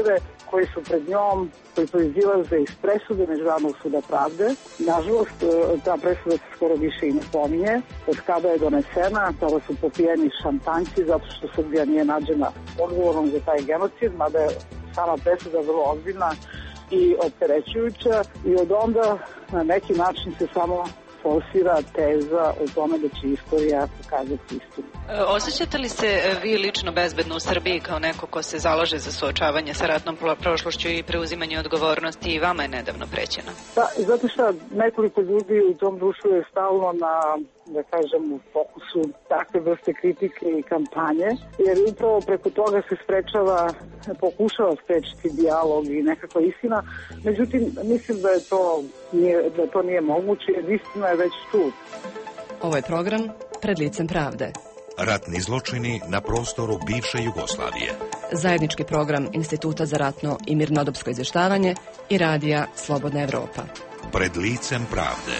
koji su pred njom, koji proizilaze iz presude Međunarodnog suda pravde. Nažalost, ta presuda se skoro više i ne pominje. Od kada je donesena, tada su popijeni šampanjci zato što Srbija nije nađena odgovornom za taj genocid, mada je sama presuda vrlo ozbiljna i opterećujuća i od onda na neki način se samo forsira teza o tome da će istorija pokazati istinu. Osjećate li se vi lično bezbedno u Srbiji kao neko ko se zalaže za suočavanje sa ratnom prošlošću i preuzimanje odgovornosti i vama je nedavno prećeno? Da, zato što nekoliko ljudi u tom društvu je stalno na, da kažem, u fokusu takve vrste kritike i kampanje, jer upravo preko toga se sprečava, pokušava sprečiti dijalog i nekakva istina. Međutim, mislim da je to nije, da to nije moguće, jer istina je već tu. Ovo je program Pred licem pravde. Ratni zločini na prostoru bivše Jugoslavije. Zajednički program Instituta za ratno i mirnodopsko izvještavanje i radija Slobodna Evropa. Pred licem pravde.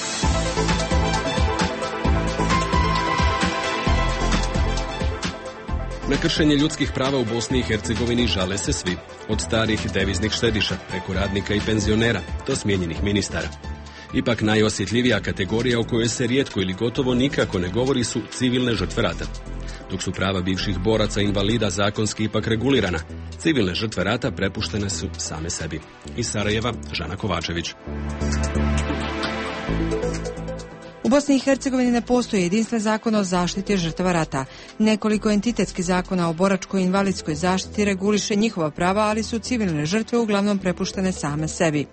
Na kršenje ljudskih prava u Bosni i Hercegovini žale se svi, od starih deviznih štediša, preko radnika i penzionera, do smijenjenih ministara. Ipak najosjetljivija kategorija o kojoj se rijetko ili gotovo nikako ne govori su civilne žrtve rata. Dok su prava bivših boraca invalida zakonski ipak regulirana, civilne žrtve rata prepuštene su same sebi. Iz Sarajeva, Žana Kovačević. U Bosni i Hercegovini ne postoji jedinstven zakon o zaštiti žrtava rata. Nekoliko entitetskih zakona o boračkoj i invalidskoj zaštiti reguliše njihova prava, ali su civilne žrtve uglavnom prepuštene same sebi.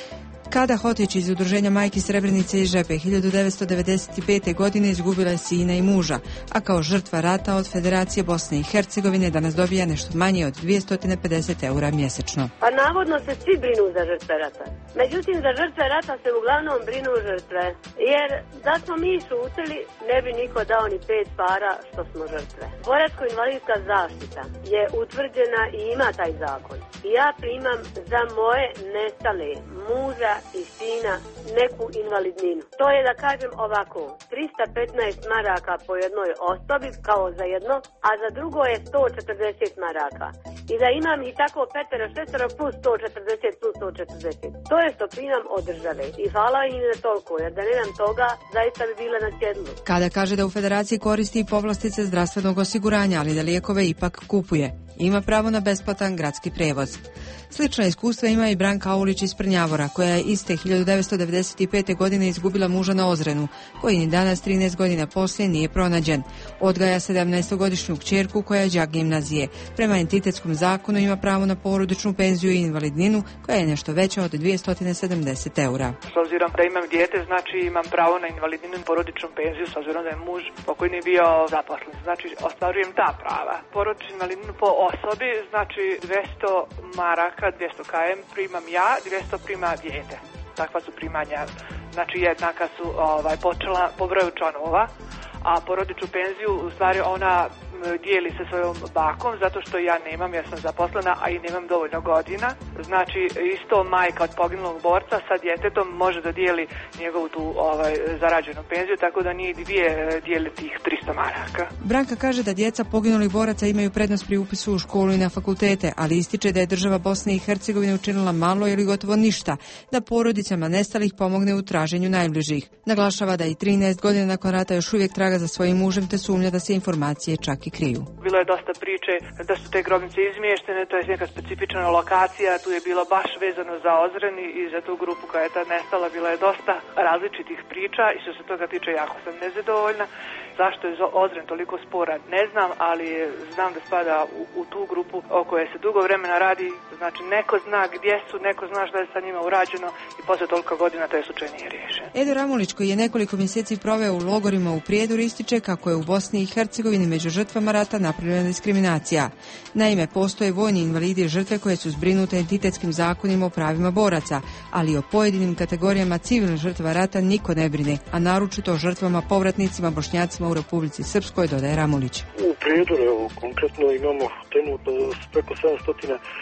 Kada Hotić iz udruženja Majki Srebrenice i Žepe hiljadu devetsto devedeset pete. godine izgubila je sina i muža, a kao žrtva rata od Federacije Bosne i Hercegovine danas dobija nešto manje od dvjesto pedeset eura mjesečno. Pa navodno se svi brinu za žrtve rata. Međutim, za žrtve rata se uglavnom brinu žrtve, jer da smo mi šutili, ne bi niko dao ni pet para što smo žrtve. Boračko-invalidska zaštita je utvrđena i ima taj zakon. I ja primam za moje nestale muža i sina neku invalidninu. To je, da kažem ovako, trista petnaest maraka po jednoj osobi kao za jedno, a za drugo je sto četrdeset maraka. I da imam i tako petero, šestero plus sto četrdeset plus sto četrdeset. To je što primam od države. I hvala im na toliko, jer da nemam toga, zaista bi bila na cjedlu. Kada kaže da u Federaciji koristi i povlastice zdravstvenog osiguranja, ali da lijekove ipak kupuje. Ima pravo na besplatan gradski prevoz. Slična iskustva ima i Branka Aulić iz Prnjavora, koja je iste hiljadu devetsto devedeset pete. godine izgubila muža na Ozrenu, koji ni danas trinaest godina poslije nije pronađen. Odgaja sedamnaestogodišnju kćerku koja je đak gimnazije. Prema entitetskom zakonu ima pravo na porodičnu penziju i invalidninu, koja je nešto veća od dvjesto sedamdeset eura. S obzirom da imam dijete, znači imam pravo na invalidninu i porodičnu penziju, s obzirom da je muž pokojni bio zaposlen. Znači ostvarujem ta prava. Porodičnu invalidninu po osobi, znači dvjesto maraka, dvjesto kilometara primam ja, dvjesto prima dijete. Takva su primanja, znači jednaka su ovaj, počela po broju članova, a porodičnu penziju u stvari ona dijeli sa svojom bakom, zato što ja nemam, ja sam zaposlena, a i nemam dovoljno godina. Znači, isto majka od poginulog borca sa djetetom može da dijeli njegovu tu ovaj, zarađenu penziju, tako da nije dvije dijeli tih tristo maraka. Branka kaže da djeca poginulih boraca imaju prednost pri upisu u školu i na fakultete, ali ističe da je država Bosne i Hercegovine učinila malo ili gotovo ništa da porodicama nestalih pomogne u traženju najbližih. Naglašava da i trinaest godina nakon rata još uvijek traga za svojim mužem, te sumnja da se informacije čak i kriju. Bilo je dosta priče da su te grobnice izmještene, to je neka specifična lokacija, tu je bilo baš vezano za Ozren i za tu grupu koja je tad nestala, bilo je dosta različitih priča i što se toga tiče jako sam nezadovoljna. Zašto je Ozren toliko sporan, ne znam, ali znam da spada u, u tu grupu o kojoj se dugo vremena radi, znači neko zna gdje su, neko zna šta je sa njima urađeno i posle toliko godina taj slučaj nije riješen. Edo Ramulić, koji je nekoliko mjeseci proveo u logorima u Prijedoru, ističe kako je u Bosni i Hercegovini među žrtvama rata napravljena diskriminacija. Naime, postoje vojni invalidi i žrtve koje su zbrinute entitetskim zakonima o pravima boraca, ali o pojedinim kategorijama civilnih žrtava rata niko ne brine, a naročito o žrtvama povratnicima Bošnjacima u Republici Srpskoj, dodaje Ramulić. U Prijedoru, evo, konkretno imamo trenutno preko sedamsto neriješenih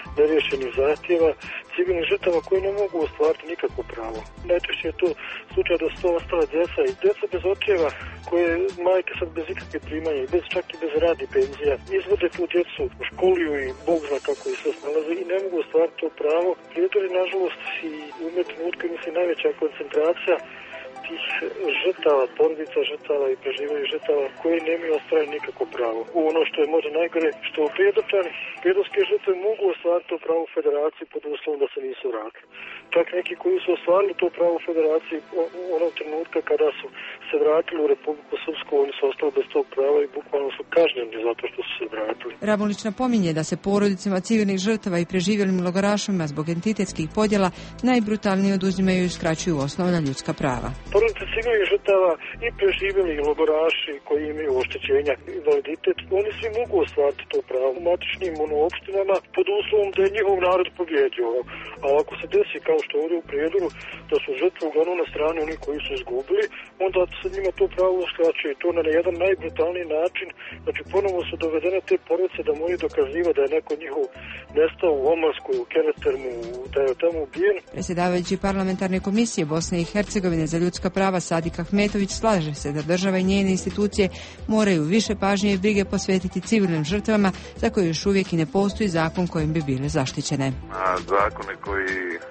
podnešenih zahtjeva civilnih žrtava koji ne mogu ostvariti nikakvo pravo. Najčešće je to slučaj da su to ostale djeca i djeca bez očeva koje majke sad bez ikakve primanja i bez, čak i bez radi penzija izvode tu djecu u školiju i Bog zna kako ih sve snalaze i ne mogu ostvariti to pravo. Prijedor je nažalost i u umet trenutku mislim najveća koncentracija tih žrtava, porodica žrtava i preživljaju žrtava koji nemaju ostvariti nikako pravo. U ono što je možda najgore, što prijedočani, prijedorske žrtve mogu ostvariti to pravo u federaciji pod uslovom da se nisu vratili. Čak neki koji su ostvarili to pravo u federaciji u onog trenutka kada su se vratili u Republiku Srpsku, oni su ostali bez tog prava i bukvalno su kažnjeni zato što su se vratili. Rabulić napominje da se porodicama civilnih žrtava i preživjelim logorašima zbog entitetskih podjela najbrutalnije oduzimaju i uskraćuju osnovna ljudska prava. Porodice civilnih žrtava i preživjeli logoraši koji imaju oštećenja i invaliditet, oni svi mogu ostvariti to pravo u matičnim opštinama pod uslovom da je njihov narod pobjedio. A ako se desi kao što ovdje u Prijedoru da su žrtve uglavnom na strani onih koji su izgubili, onda se njima to pravo uskraćuje i to na jedan najbrutalniji način. Znači ponovo su dovedene te porodice da moraju dokazivati da je neko njihov nestao u Omarskoj, u Keretermu, da je tamo ubijen. Predsjedavajući parlamentarne komisije Bosne i Hercegovine za ljudska prava Sadik Ahmetović slaže se da država i njene institucije moraju više pažnje i brige posvetiti civilnim žrtvama za koje još uvijek i ne postoji zakon kojim bi bile zaštićene. A zakone koji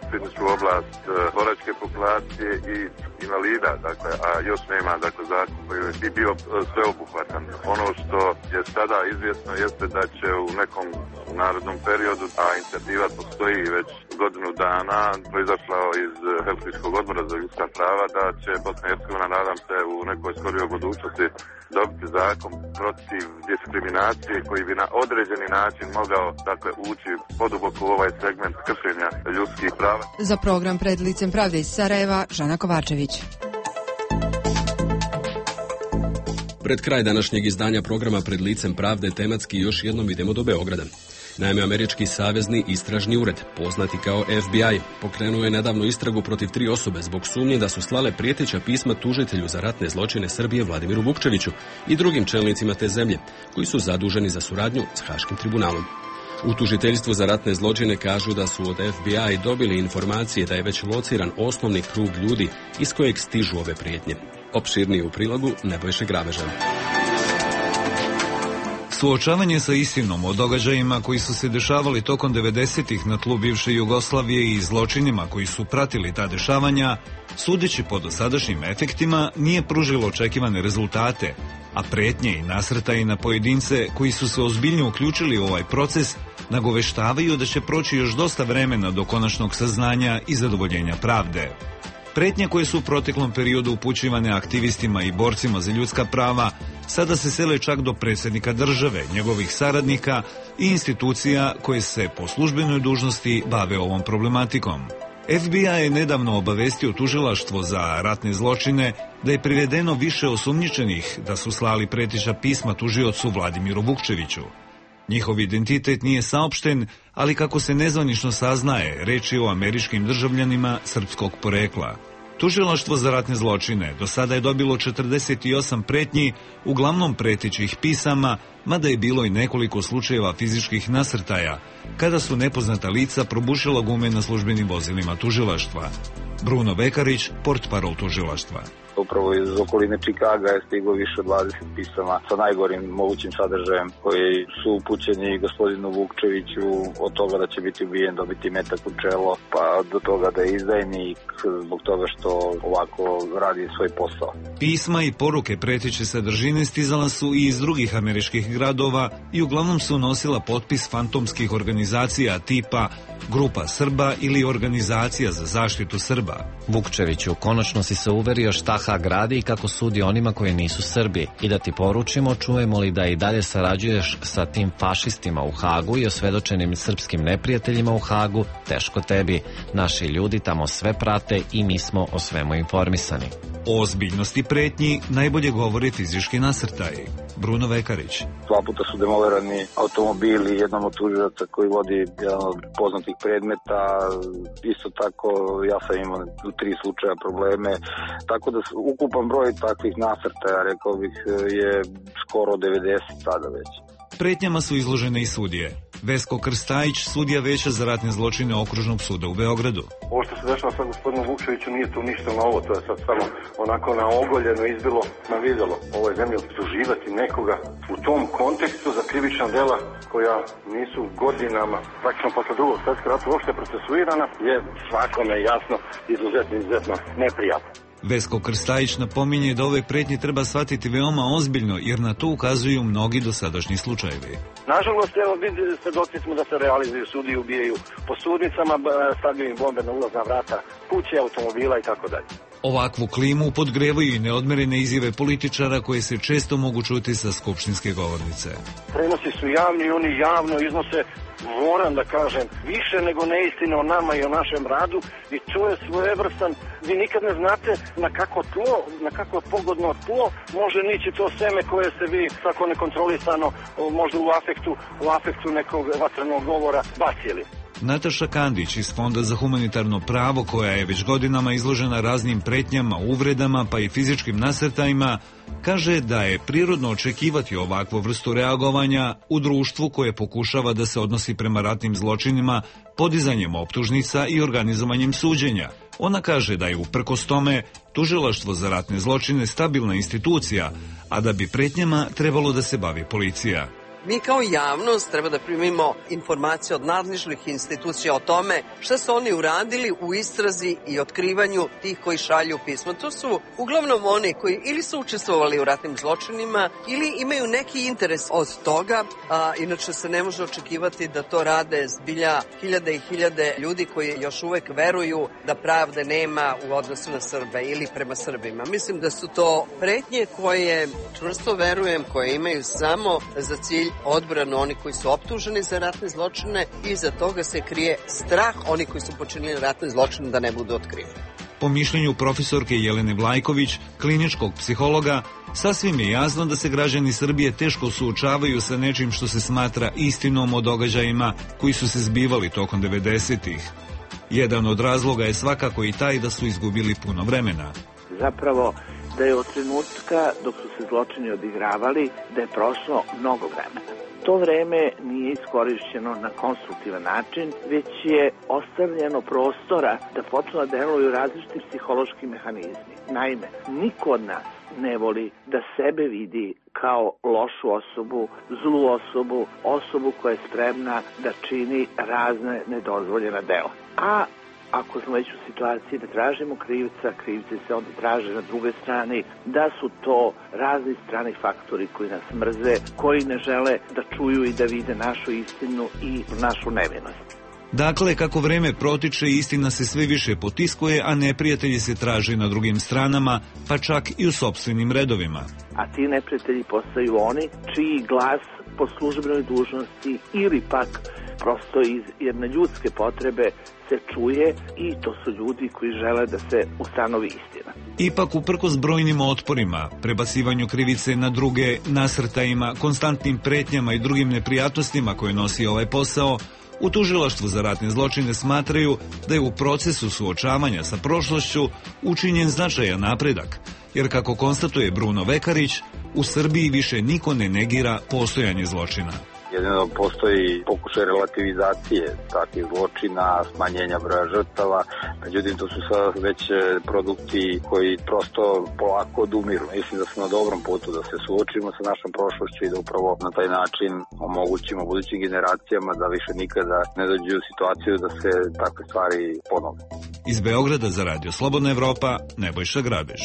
u oblast boračke populacije i invalida, dakle, a još nema dakle, zakon koji bi bio sveobuhvatan. Ono što je sada izvjesno jeste da će u nekom narodnom periodu, a inicijativa postoji već godinu dana, proizašla iz Helsinškog odbora za ljudska prava, da će Bosna i Hercegovina, nadam se, u nekoj skorijoj budućnosti dobiti zakon protiv diskriminacije koji bi na određeni način mogao dakle, ući poduboko u ovaj segment kršenja ljudskih prava. Za program Pred licem pravde iz Sarajeva, Žana Kovačević. Pred kraj današnjeg izdanja programa Pred licem pravde tematski još jednom idemo do Beograda. Naime, američki savezni istražni ured, poznati kao F B I, pokrenuo je nedavno istragu protiv tri osobe zbog sumnje da su slale prijeteća pisma tužitelju za ratne zločine Srbije Vladimiru Vukčeviću i drugim čelnicima te zemlje, koji su zaduženi za suradnju s Haškim tribunalom. U tužiteljstvu za ratne zločine kažu da su od F B I dobili informacije da je već lociran osnovni krug ljudi iz kojeg stižu ove prijetnje. Opširnije u prilogu Nebojše Grabeža. Suočavanje sa istinom o događajima koji su se dešavali tokom devedesetih na tlu bivše Jugoslavije i zločinima koji su pratili ta dešavanja, sudeći po dosadašnjim efektima, nije pružilo očekivane rezultate, a pretnje i nasrtaji na pojedince koji su se ozbiljno uključili u ovaj proces nagoveštavaju da će proći još dosta vremena do konačnog saznanja i zadovoljenja pravde. Pretnje koje su u proteklom periodu upućivane aktivistima i borcima za ljudska prava sada se sele čak do predsjednika države, njegovih saradnika i institucija koje se po službenoj dužnosti bave ovom problematikom. F B I je nedavno obavestio tužilaštvo za ratne zločine da je privedeno više osumnjičenih da su slali preteća pisma tužiocu Vladimiru Vukčeviću. Njihov identitet nije saopšten, ali kako se nezvanično saznaje, reč je o američkim državljanima srpskog porekla. Tužilaštvo za ratne zločine do sada je dobilo četrdeset osam pretnji, uglavnom pretećih pisama, mada je bilo i nekoliko slučajeva fizičkih nasrtaja, kada su nepoznata lica probušila gume na službenim vozilima tužilaštva. Bruno Vekarić, portparol tužilaštva. Upravo iz okoline Čikaga je stiglo više od dvadeset pisama sa najgorim mogućim sadržajem koji su upućeni gospodinu Vukčeviću od toga da će biti ubijen, dobiti metak u čelo, pa do toga da je izdajnik zbog toga što ovako radi svoj posao. Pisma i poruke preteće sadržine stizala su i iz drugih američkih gradova i uglavnom su nosila potpis fantomskih organizacija tipa Grupa Srba ili Organizacija za zaštitu Srba. Vukčeviću, konačno si se uverio šta Hag gradi i kako sudi onima koji nisu Srbi. I da ti poručimo, čujemo li da i dalje sarađuješ sa tim fašistima u Hagu i osvedočenim srpskim neprijateljima u Hagu, teško tebi. Naši ljudi tamo sve prate i mi smo o svemu informisani. O ozbiljnosti pretnji najbolje govori fizički nasrtaj. Bruno Vekarić. Dva puta su demolirani automobili jednom od tužilaca koji vodi jedan od poznatih predmeta. Isto tako ja sam imao u tri slučaja probleme. Tako da ukupan broj takvih nasrtaja, rekao bih, je skoro devedeset sada već. Pretnjama su izložene i sudije. Vesko Krstajić, sudija Veća za ratne zločine Okružnog suda u Beogradu. Ovo što se dešava sa gospodinom Vukčeviću nije tu ništa novo, to je sad samo onako naogoljeno izbilo na vidjelo. Ovo je zemlje optuživati nekoga u tom kontekstu za krivična dela koja nisu godinama, praktično posle drugog svjetskog rata uopšte procesuirana, je svakome jasno izuzetno, izuzetno neprijatno. Vesko Krstajić napominje da ove pretnje treba shvatiti veoma ozbiljno, jer na to ukazuju mnogi dosadašnji slučajevi. Nažalost, evo, vidi, svedoci smo da se realizuju, sudi ubijaju po sudnicama, stavljaju im bombe na ulazna vrata, kuće, automobila i tako dalje. Ovakvu klimu podgrevaju i neodmerene izjave političara koje se često mogu čuti sa skupštinske govornice. Prenosi su javni i oni javno iznose, moram da kažem, više nego neistine o nama i o našem radu i to je svojevrstan, vi nikad ne znate na kako tlo, na kako pogodno tlo može nići to seme koje se vi tako nekontrolisano, možda u afektu, u afektu nekog vatrenog govora bacili. Nataša Kandić iz Fonda za humanitarno pravo, koja je već godinama izložena raznim pretnjama, uvredama pa i fizičkim nasrtajima, kaže da je prirodno očekivati ovakvu vrstu reagovanja u društvu koje pokušava da se odnosi prema ratnim zločinima podizanjem optužnica i organizovanjem suđenja. Ona kaže da je uprkos tome Tužilaštvo za ratne zločine stabilna institucija, a da bi pretnjama trebalo da se bavi policija. Mi kao javnost treba da primimo informacije od nadležnih institucija o tome šta su oni uradili u istrazi i otkrivanju tih koji šalju pisma. To su uglavnom oni koji ili su učestvovali u ratnim zločinima ili imaju neki interes od toga, a inače se ne može očekivati da to rade zbilja hiljade i hiljade ljudi koji još uvek veruju da pravde nema u odnosu na Srbe ili prema Srbima. Mislim da su to pretnje koje, čvrsto verujem, koje imaju samo za cilj odbranu oni koji su optuženi za ratne zločine i iza toga se krije strah oni koji su počinili ratne zločine da ne budu otkriveni. Po mišljenju profesorke Jelene Vlajković, kliničkog psihologa, sasvim je jasno da se građani Srbije teško suočavaju sa nečim što se smatra istinom o događajima koji su se zbivali tokom devedesetih. Jedan od razloga je svakako i taj da su izgubili puno vremena. Zapravo, da je od trenutka dok su se zločini odigravali, da je prošlo mnogo vremena. To vreme nije iskorišćeno na konstruktivan način, već je ostavljeno prostora da počnu da deluju različiti psihološki mehanizmi. Naime, niko od nas ne voli da sebe vidi kao lošu osobu, zlu osobu, osobu koja je spremna da čini razne nedozvoljena dela. A ako smo već u situaciji da tražimo krivca, krivci se onda traže na druge strane, da su to razni strani faktori koji nas mrze, koji ne žele da čuju i da vide našu istinu i našu nevinost. Dakle, kako vreme protiče, istina se sve više potiskuje, a neprijatelji se traže na drugim stranama, pa čak i u sopstvenim redovima. A ti neprijatelji postaju oni čiji glas po službenoj dužnosti ili pak prosto iz jedne ljudske potrebe se čuje i to su ljudi koji žele da se ustanovi istina. Ipak, uprkos brojnim otporima, prebacivanju krivice na druge, nasrtajima, konstantnim pretnjama i drugim neprijatnostima koje nosi ovaj posao, u Tužilaštvu za ratne zločine smatraju da je u procesu suočavanja sa prošlošću učinjen značajan napredak, jer kako konstatuje Bruno Vekarić, u Srbiji više niko ne negira postojanje zločina. Jedino postoji pokušaj relativizacije takvih zločina, smanjenja broja žrtava, međutim to su sad već produkti koji prosto polako odumiru. Mislim da smo na dobrom putu da se suočimo sa našom prošlošću i da upravo na taj način omogućimo budućim generacijama da više nikada ne dođu u situaciju da se takve stvari ponove. Iz Beograda za Radio Slobodna Evropa, Nebojša Grabež.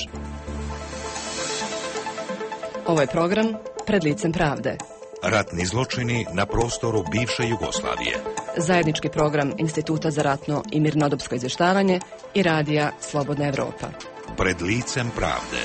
Ovo je program Pred licem pravde. Ratni zločini na prostoru bivše Jugoslavije. Zajednički program Instituta za ratno i mirnodopsko izvještavanje i Radija Slobodna Evropa. Pred licem pravde.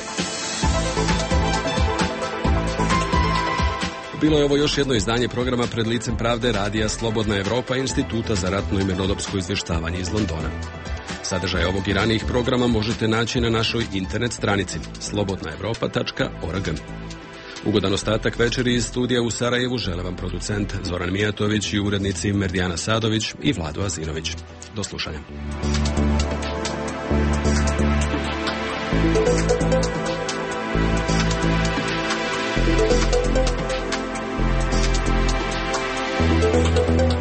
Bilo je ovo još jedno izdanje programa Pred licem pravde Radija Slobodna Evropa Instituta za ratno i mirnodopsko izvještavanje iz Londona. Sadržaj ovog i ranijih programa možete naći na našoj internet stranici slobodna evropa tačka org. Ugodan ostatak večeri iz studija u Sarajevu žele vam producent Zoran Mijatović i urednici Merdijana Sadović i Vlado Azinović. Do slušanja. Thank you.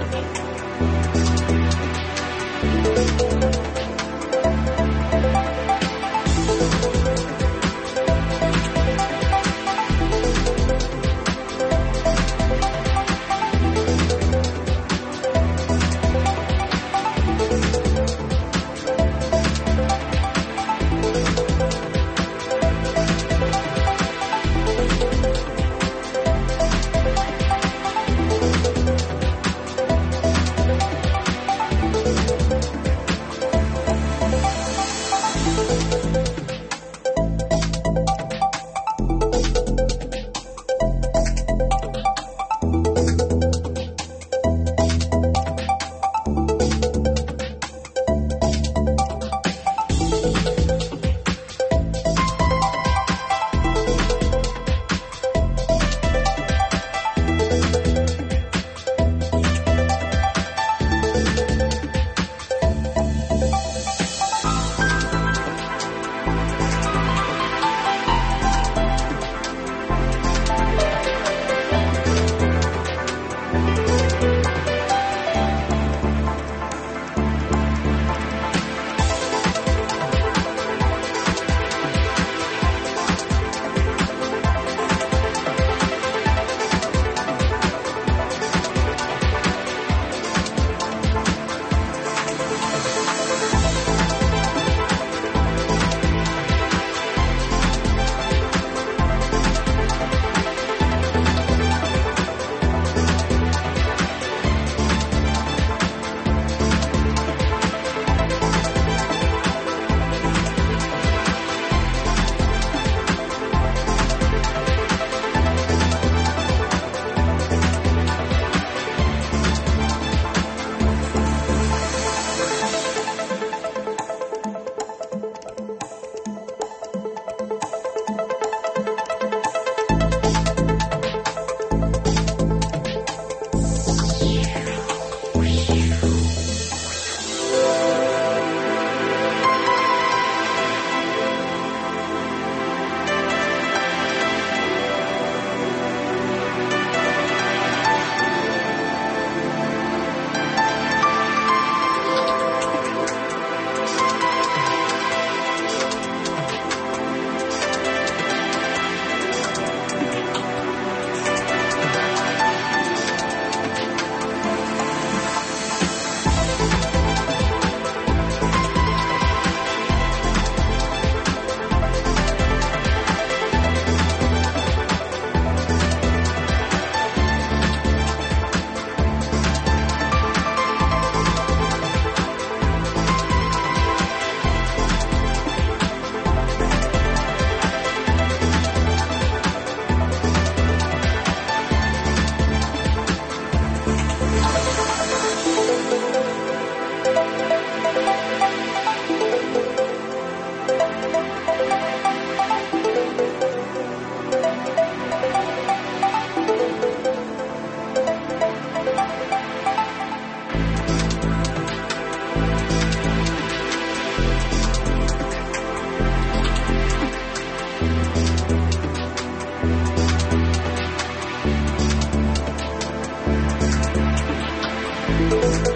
Thank you.